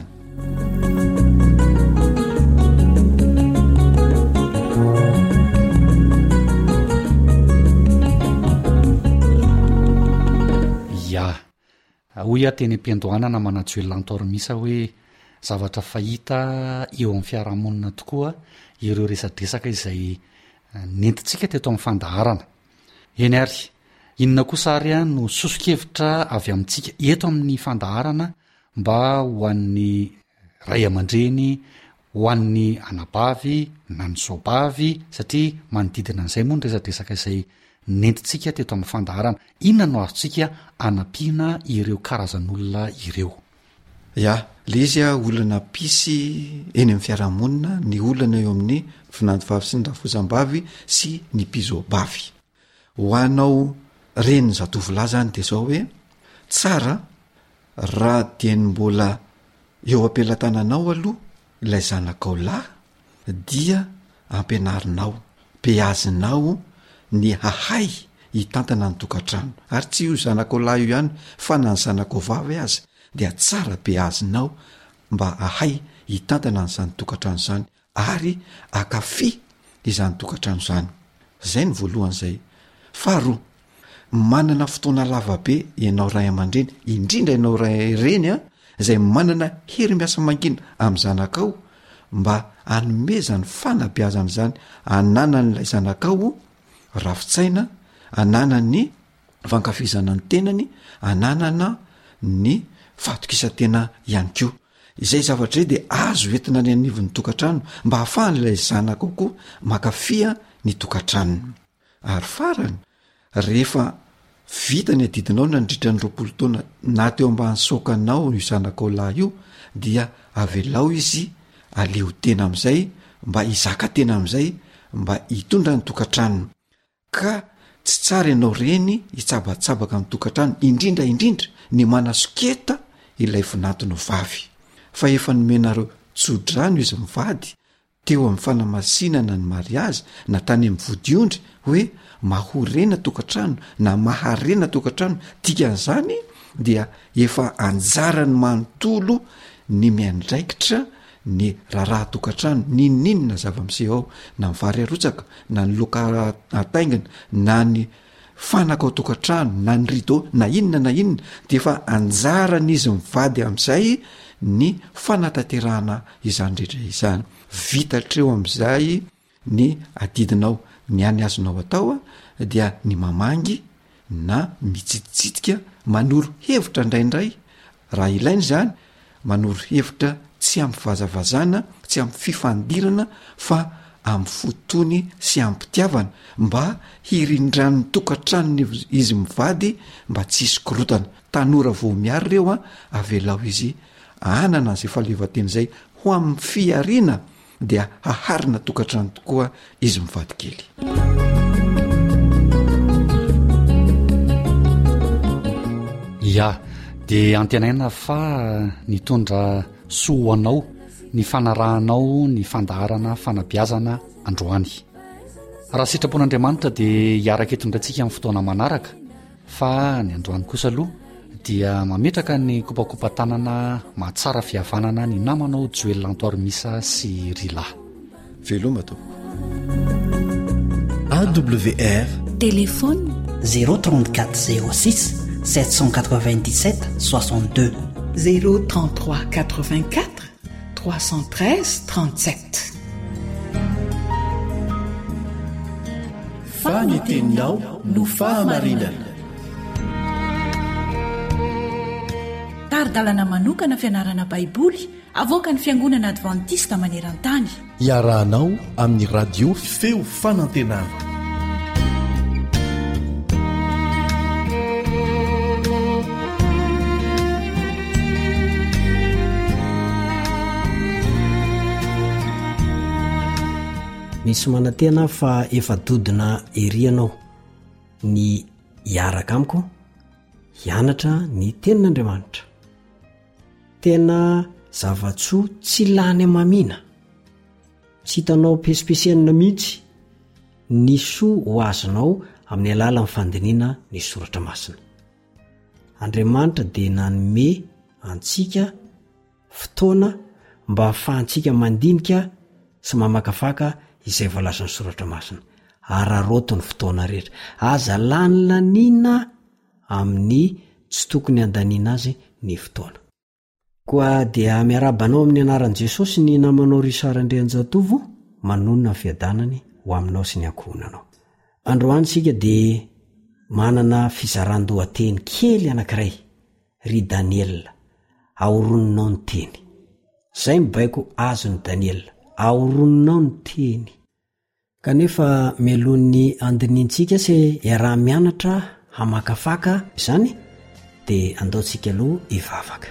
hoy a teny am-piandohanana manajoelantormisa hoe zavatra fahita eo amin'ny fiarahamonina tokoa ireo resadresaka izay nentintsika teto amin'ny fandaharana. Eny ary inona kosa ary a no sosokevitra avy amintsika eto amin'ny fandaharana mba ho an'ny ray aman-dreny, ho an'ny anabavy na ny soabavy satria manodidina an'izay moa ny resadresaka izay nentintsika teto amin'ny fandaharana. Inona no azontsika anampiana ireo karazan'olona ireo? Ya, le izy a olana pisy eny amin'ny fiarahamonina, ny olana eo amin'ny vinandivavy sy ny ravozam-bavy sy ny mpizoabavy. Ho anao reny zatovolahy zany de zao hoe tsara raha dieny mbola eo am-pelatananao aloha ilay zanakao lahy dia ampianarinao, beazinao ny hahay hitantana ny tokantrano. Ary tsy io zanakao lahy io ihany fa na ny zanakao vavy aza dia tsara beazinao mba hahay hitantana n'izany tokantrano zany ary akafy izany tokantrano zany. Zay ny voalohan'izay. Faharoa, manana fotoana lavabe ianao ray aman-dreny, indrindra ianao ray reny a izay manana hery miasa mangina amin'ny zanakao mba anomezany fanabeazan'izany, anana n'ilay zanakao rafitsaina, anana ny fankafizana ny tenany, ananana ny fatokisa-tena ihany koa. Izay zavatra de azo entina ny anivon'ny tokantrano mba hahafahan'ilay zanakao koa makafia ny tokantrano. Ary farany, rehefa vita ny adidinao na nandritra ny roapolo taona na teo ambany sokanao io zanakao lahy io dia avelao izy aleo tena amin'izay, mba hizaka tena amin'izay, mba hitondra ny tokantrano. Ka tsy tsara ianao reny hitsabatsabaka amin'ny tokantrano, indrindra indrindra ny manasoketa ilay vinantino vavy. Fa efa nomenareo tsodrano izy mivady teo amin'ny fanamasinana ny mariazy na tany amin'ny vodiondry hoe mahorena tokantrano na maharena tokantrano, dikan'izany dia efa anjara ny manontolo ny miandraikitra ny raharaha tokantrano, nininina zava-miseho ao, na mivary arotsaka, na ny loka ataingana, na ny fanaka ao tokantrano, na ny rideau, na inona na inona, de efa anjara n'izy mivady amin'izay ny fanatanterahana izany rehetra izany. Vitatreo amin'izay ny adidinao. Ny any azonao atao a dia ny mamangy na mitsititsitika, manoro hevitra indraindray raha ilainy zany, manoro hevitra tsy amin'ny fazavazana, tsy amin'ny fifandirana fa amin'ny fotony sy amin'ny mpitiavana, mba hirindran'ny tokantranony izy mivady mba tsy hisy korotana. Tanora vao miary reo a avelao izy anana an'izay fahaleovateny zay ho amin'ny fiariana dia haharina tokantrano tokoa izy mivady kely. Ya, de antenaina fa nitondra soa anao ny fanarahanao ny fandaharana fanabiazana androany. Raha sitrapon'Andriamanitra de hiaraka etondratsika amin'ny fotoana manaraka, fa ny androany kosa aloha dia mametraka ny kopakopa-tanana mahatsara fihavanana ny namanao Joelantormisa sy Rila. Veloma to. A W R téléphone zéro trente-quatre zéro six sept cent quatre-vingt-dix-sept soixante-deux zéro trente-trois quatre-vingt-quatre trois cent treize trente-sept. Faniteninao no fahamarinana. Taridalana manokana fianarana baiboly avoaka ny fiangonana advantista maneran-tany. Iarahanao amin'ny radio feo fanantenana. Misy manantena fa efa dodina erianao ny hiaraka amiko hianatra ny tenin'Andriamanitra. Tena zavatsoa tsy lany mamina, tsy hitanao pesipesianina mihitsy ny soa ho azonao amin'ny alalan'ny fandiniana ny soratra masina. Andriamanitra dia nanome antsika fotoana mba hahafahantsika mandinika sy mamakafaka izay voalazan'ny soratra masina. Araroto ny fotoana rehetra, aza lany lanina amin'ny tsy tokony andaniana azy ny fotoana. Koa dia miarabanao amin'ny anaran'i Jesosy ny namanao ry Sarandrianjatovo manonona ny fiadanany ho aminao sy ny ankohonanao. Androany sika dia manana fizaran-dohateny kely anankiray, ry Daniela, aoroninao ny teny. Zay mibaiko azony Daniela, aoroninao ny teny. Kanefa melohany andiniantsika se iaraha mianatra hamakafaka izany dia andaontsika aloha hivavaka.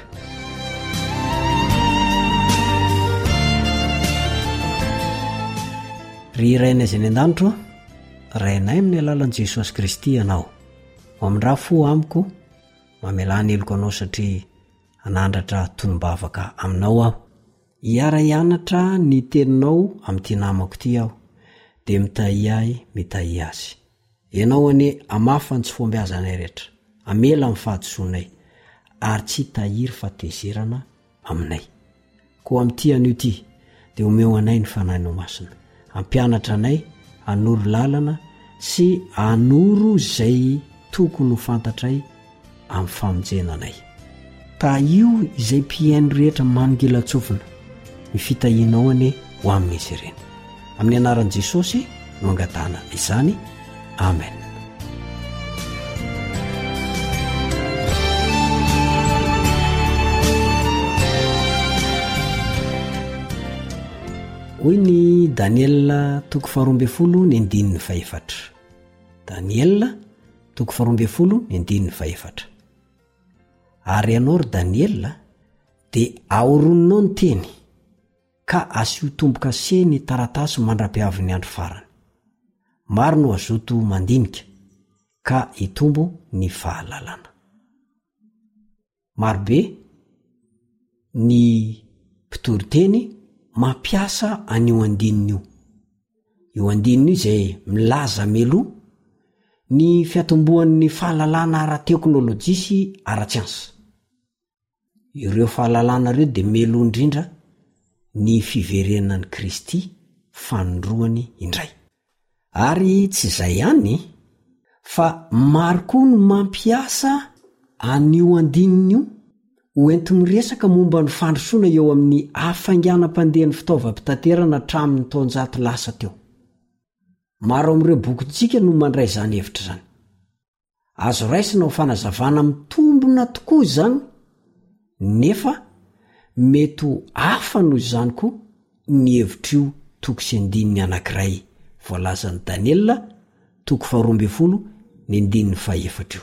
Ry rainay izay ny an-danitro, rainay amin'ny alalan'i Jesosy Kristy ianao. Mamindra fo amiko, mamelana eloko anao satria anandratra tolombavaka aminao aho. Hiara hianatra ny teninao amin'ity namako ity aho, dia mitahi ahy mitahi azy. Ianao ane amafany tsy fombiazanay rehetra, amela amin'ny fahadisoanay, ary tsy tahiry fatezerana aminay. Koa amin'ity anio ity, dia omeo anay ny fanahinao masina. Ampianatra anay anoro lalana sy anoro izay tokony ho fantatray amin'ny famonjenanay. Tahio izay mpiaino rehetra manongilatsofina, ny fitahianao ane ho amin'izy ireny. Amin'ny anaran'i Jesosy no angatana izany. Amen. Hoy ny Daniela toko faharoambe folo ny andininy faefatra. Daniela toko faharoambe folo ny andininy faefatra. Ary ianao ry Daniela dia aoroninao ny teny, ka asio tombo-kase ny taratasy mandra-piavy ny andro farany. Maro no azoto mandinika, ka hitombo ny fahalalana. Marobe ny mpitory-teny mampiasa an'io andininy io. Io andininy io izay milaza meloa ny fiatombohan'ny fahalalana ara-teknôlôjia sy ara-tsiansa. Ireo fahalalana ireo dia meloa indrindra ny fiverenan'i Kristy fanondroany indray. Ary tsy izay ihany, fa maro koa no mampiasa an'io andininy io hoenti miresaka momba ny fandrosoana eo amin'ny hafainganam-pandehan'ny fitaovam-pitaterana hatramin'ny taonjato lasa teo. Maro amin'ireo bokintsika no mandray izany hevitra izany. Azo raisina ho fanazavana mitombona tokoa izany, nefa mety ho hafa noho izany koa ny hevitra io toko sy andininy anankiray voalazan'i Daniela toko faharoambe folo ny andininy fahaefatra io.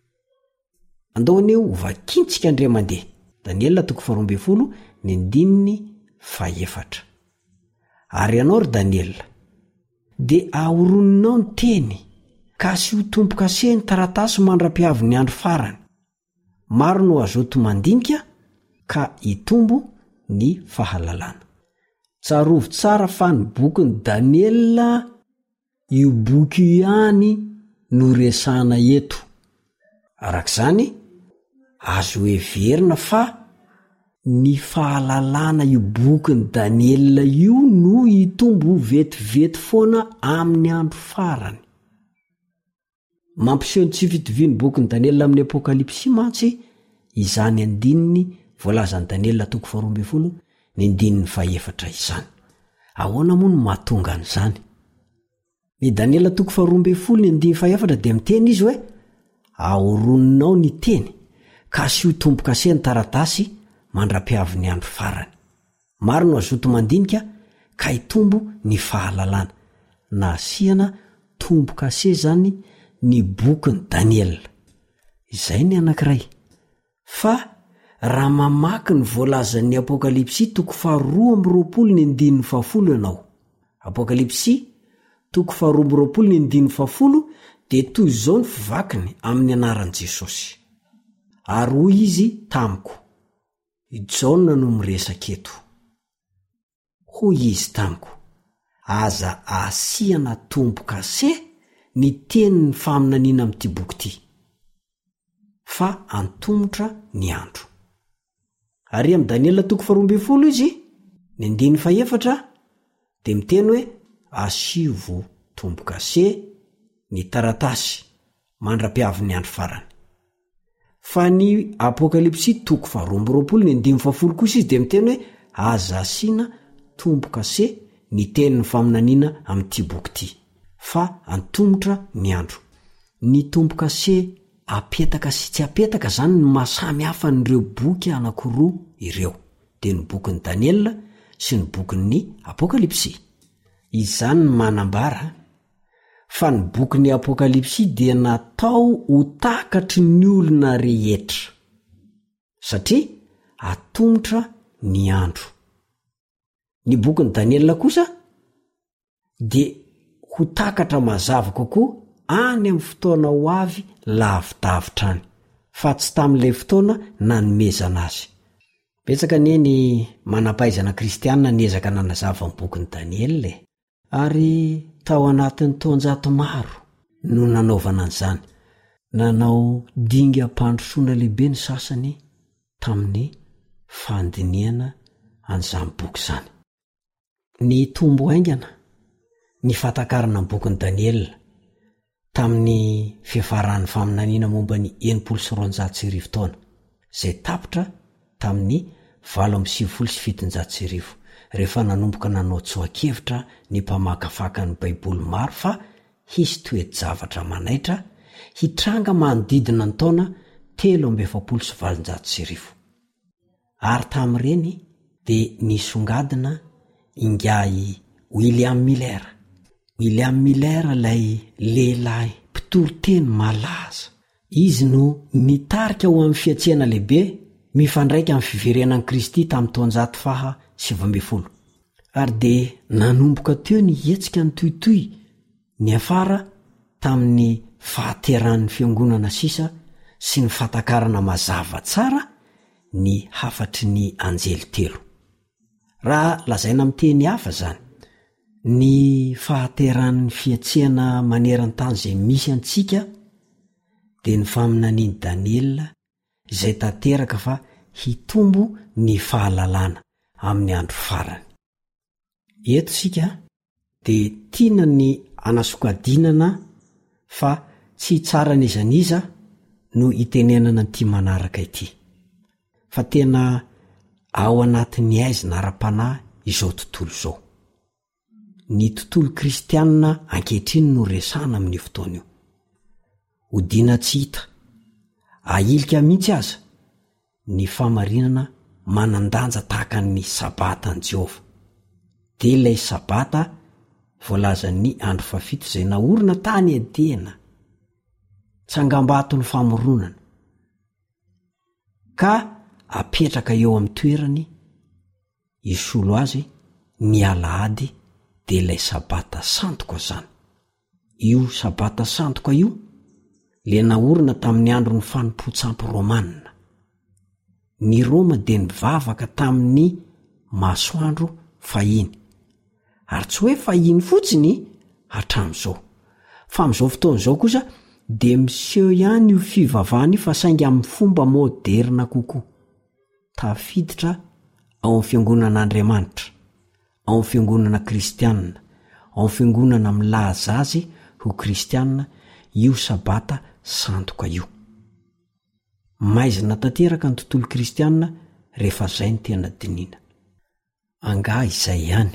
Andaoneo vakintsika andre mandeha. Daniela toko faharoambe folo ny andininy fahaefatra. Ary ianao ry Daniela, dia aoroninao ny teny, ka sy ho tombo-kase ny taratasy mandra-piavy ny andro farany. Maro no azoto mandinika, ka hitombo ny fahalalana. Tsarovo tsara fa ny bokin'i Daniela io boky ihany no resana eto. Arak'izany, azo heverina fa ny fahalalana io bokin'i Daniela io no hitombo vetivety foana amin'ny andro farany. Mampiseho ny tsy fitoviany bokin'i Daniela amin'ny apokalipsy mantsy izany andininy voalazan'i Daniela toko faharoambe folo ny andininy fahaefatra izany. Ahoana moa no mahatonga an'izany? Ny Daniela toko faharoambe folo ny andininy fahaefatra dia miteny izy hoe aoroninao ny teny, ka sy ho tombo-kase ny taratasy mandra-piavy ny andro farany. Maro no azoto mandinika, ka hitombo ny fahalalana. Na asiana tombo-kase zany ny bokin'i Daniela. Izay ny anankiray. Fa raha mamaky ny voalazan'ny apokalipsy toko faharoa amby roapolo ny andininy fahafolo ianao. Apokalipsy toko faharoa amby roapolo ny andininy fahafolo dia toy izao ny fivakiny amin'ny anaran'i Jesosy. Ary hoy izy tamiko, Jaona no miresaka eto. Hoy izy tamiko, aza asiana tombo-kase ny tenin'ny faminaniana amin'ity boky ity, fa antomotra ny andro. Ary amin'ny Daniela toko faharoambe folo izy ny andininy fahaefatra dia miteny hoe asivo tombo-kase ny taratasy mandra-piavy ny andro farany. fa ny apokalipsy toko faharombyroapolo ny andimy fafolo kosa izy de miteny hoe aza asiana tomboka se ny tenyny faminaniana amin'ity boky ity fa antomotra ny andro. Ny tomboka se apetaka sy tsy apetaka zany ny mahasamy hafa n'ireo boky anankiroa ireo, de ny bokin'ny Daniela sy ny bokin'ny apokalipsy. Izany ny manambara fa ny bokin'ny apokalipsy dia natao ho takatry ny olona rehetra satria atomotra ny andro. Ny bokin'ny Daniela kosa de ho takatra mazava kokoa any amin'ny fotoana ho avy lavidavitra any, fa tsy tamin'ilay fotoana nanomezana azy. Betsaka nie ny manampaizana kristianina niezaka nanazava ny bokin'ny Daniela ary tao anatin'ny taonjato maro no nanaovana an'izany. Nanao dinga mpandrosoana lehibe ny sasany tamin'ny fandiniana an'izany boky zany. Ny tombo aingana ny fatakarana ny bokin'ny Daniela tamin'ny fiafaran'ny faminaniana momba ny enimpolo sy roanjato sy arivo taona, zay tapitra tamin'ny valo amby sivifolo sy fitonjato sy arivo, rehefa nanomboka nanao tsoakevitra ny mpamakafaka ny baiboly maro fa hisy toe-javatra manaitra hitranga manodidina ny taona telo amby efapolo sy valonjato sy arivo. Ary tamin'ireny de nisongadina ingahy William Miller. William Miller ilay lehilahy mpitoroteny malaza. Izy no nitarika ho amin'ny fiatsehana lehibe mifandraika amin'ny fiverenan'i Kristy tamin'ny taonjato faha sivy amby folo. Ary de nanomboka teo ny hetsika ny tohitoy ny afara tamin'ny fahateran'ny fiangonana sisa sy ny fatakarana mazava tsara ny hafatry ny anjely telo. Raha lazaina amin'ny teny hafa zany, ny fahateran'ny fiatsehana maneran-tany zay misy antsika de ny faminaniany Daniela izay tanteraka fa hitombo ny fahalalana amin'ny andro farany. Eto sika de tiana ny anasokadinana fa tsy tsara nizaniza no itenenana ty manaraka ity, fa tena ao anatin'ny aizina ara-panahy izao tontolo izao. Ny tontolo kristianina ankehitriny no resana amin'ny fotoana io. Odiana tsy hita, ailika mihitsy aza ny famarinana manandanja tahaka ny sabatan'i Jehova. De ilay sabata voalazan'ny andro fafito zay naorina tany edena tsangambato ny famoronana ka apetraka eo amin'ny toerany isolo azy ny alahady de ilay sabata sandoka zany. Io sabata sandoka io le naorina tamin'ny andro ny fanompontsampy romanina. Ny Roma de nivavaka tamin'ny masoandro fahiny, ary tsy hoe fahiny fotsiny hatramin'izao, fa amin'izao fotoana izao kosa de miseho ihany io fivavahany fa saingy amin'ny fomba moderna kokoa. Tafiditra ao amin'ny fiangonan'Andriamanitra, ao amin'ny fiangonana kristianina, ao amin'ny fiangonana milaza azy ho kristianina io sabata sandoka io. Maizina tanteraka ny tontolo kristianina rehefa zay ny tena dinina. Anga izay ihany.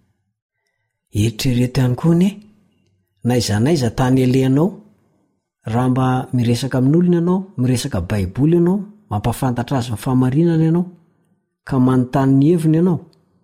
Eritrereto ihany koa ne, naiza naiza tany eleanao, raha mba miresaka amin'olona ianao, miresaka baiboly ianao, mampafantatra azy ny famarinana ianao, ka manontany ny heviny ianao,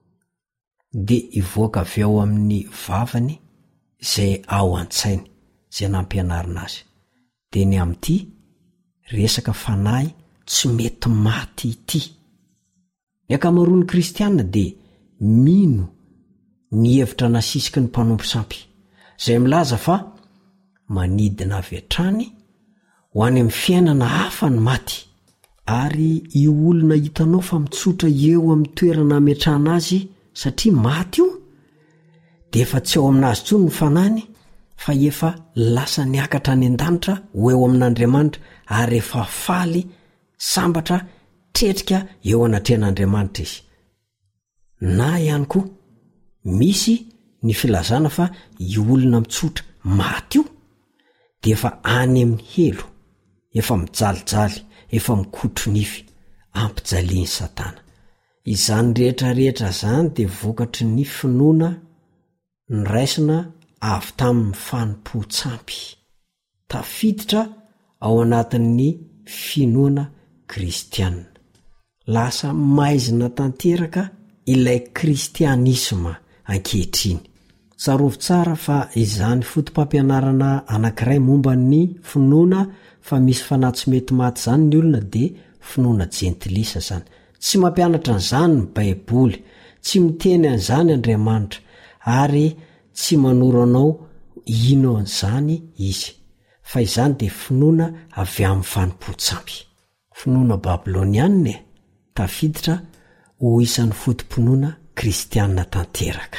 de ivoaka avy ao amin'ny vavany zay ao an-tsainy zay nampianarina azy. De ny amin'ity resaka fanahy tsy mety maty ity. Ny akamaroan'ny kristianina de mino ny hevitra nasisiky ny mpanompo sampy zay milaza fa manidina avy hatrany ho any amin'ny fiainana hafa ny maty, ary io olona hitanao fa mitsotra eo amin'ny toerana ametrahana azy satria maty io de efa tsy ao aminazy tsony ny fanany, fa efa lasa niakatra any an-danitra ho eo amin'Andriamanitra, ary efa faly sambatra tretrika eo anatrehan'Andriamanitra izy. Na ihany koa misy ny filazana fa io olona mitsotra maty io de efa any amin'ny helo, efa mijalijaly, efa mikotro nify ampijaliany satana. Izany rehetrarehetra zany dia vokatry ny finoana ny raisina avy tamin'ny fanompo-tsampy tafiditra ao anatin'ny finoana kristianina. Lasa maizina tanteraka ilay kristianisma ankehitriny. Tsarovy tsara fa izany fotom-pampianarana anankiray momba ny finoana fa misy fanatsy mety maty zany ny olona dia finoana jentilisa zany. Tsy mampianatra an'izany ny baiboly, tsy miteny an'izany Andriamanitra ary tsy manoro anao ino an'izany izy. Fa izany dia finoana avy amin'ny fanompo-tsampy. Finoana babilonianina tafiditra ho isan'ny fotom-pinoana kristianina tanteraka.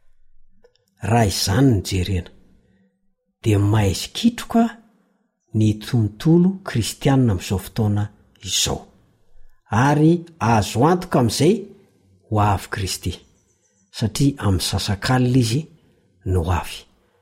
Raha izany ny jerena dia maizy kitroka ny tontolo kristianina amin'izao fotoana izao. Ary azo antoka amin'izay ho avy Kristy satria amin'ny sasakalina izy no avy.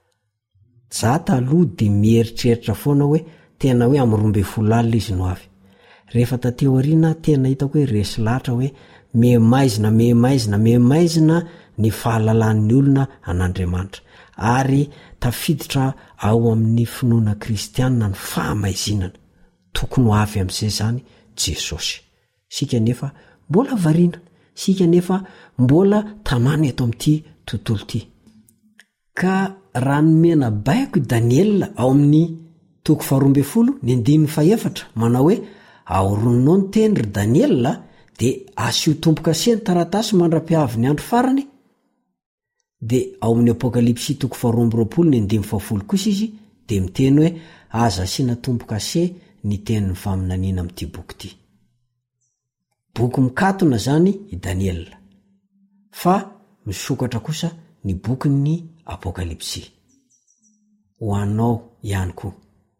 Zata aloha dia mieritreritra foana hoe tena hoe amin'ny roa ambin'ny folo alina izy no avy. Rehefa tateo aoriana tena hitako hoe resy lahatra hoe mehamaizina mehamaizina mehamaizina ny fahalalan'ny olona an'Andriamanitra ary tafiditra ao amin'ny finoana kristianina ny fahamaizinana. Tokony ho avy amin'izay zany Jesosy. Sika nefa mbola variana, sika nefa mbola tamana eto amin'ity tontolo ity. Ka raha nomena baiko Daniel ao amin'ny toko faharoa ambin'ny folo ny andimy faefatra manao hoe aorononao ny teny ry Daniel dia asio tompo-kase ny taratasy mandra-piavy ny andro farany. Dia ao amin'ny apokalipsy toko faharoa amby roapolo ny andimy fahafolo kosa izy dia miteny hoe aza asiana tompo-kase ny tenin'ny faminaniana amin'ity boky ity. Boky mikatona zany i Daniel fa misokatra kosa ny bokin'ny apokalipsy. Ho anao ihany koa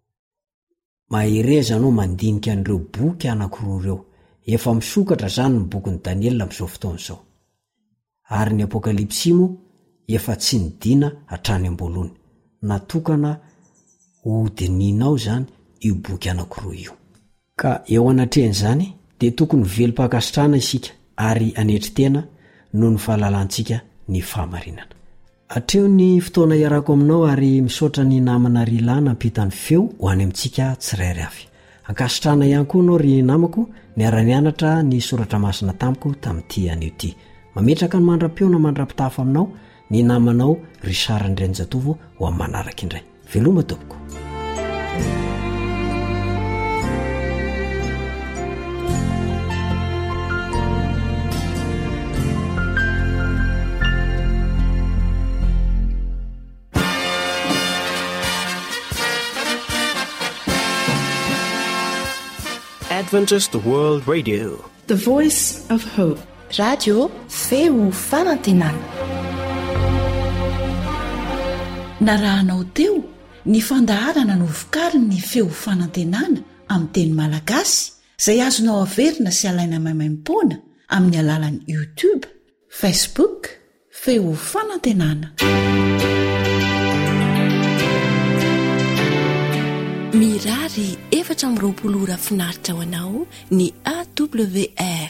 mahireza anao mandinika an'ireo boky anankiroa ireo. Efa misokatra zany ny bokin'ny Daniel amin'izao fotoana izao. Ary ny apokalipsy moa efa tsy nidina hatrany am-bolony. Natokana ho dininao zany io boky anankiroa io. Ka eo anatrehan'izany dia tokony velom-pakasitrana isika ary anetri-tena noho ny fahalalantsika ny fahamarinana. Hatreo ny fotoana iarako aminao ary misaotra ny namana Rila nampitany feo ho any amintsika tsirairay avy. Ankasitrana ihany koa anao ry namako niara-nianatra ny soratra masina tamiko tamin'ity anio ity. Mametraka ny mandra-peona mandra-pitafa aminao ny namanao Richard Ndrenjatovo ho amin'ny manaraka indray. Veloma tompoko. Adventist World Radio, the voice of hope. Radio feo fanantenana. Narahanao teo ny fandaharana no vokariny ny feo fanantenana amin'ny teny malagasy izay azonao averina sy alaina maimaim-poana amin'ny alalan'ny YouTube, Facebook, feo fanantenana. Mirary efatra amby roapolo ora finaritra ho anao ny A W R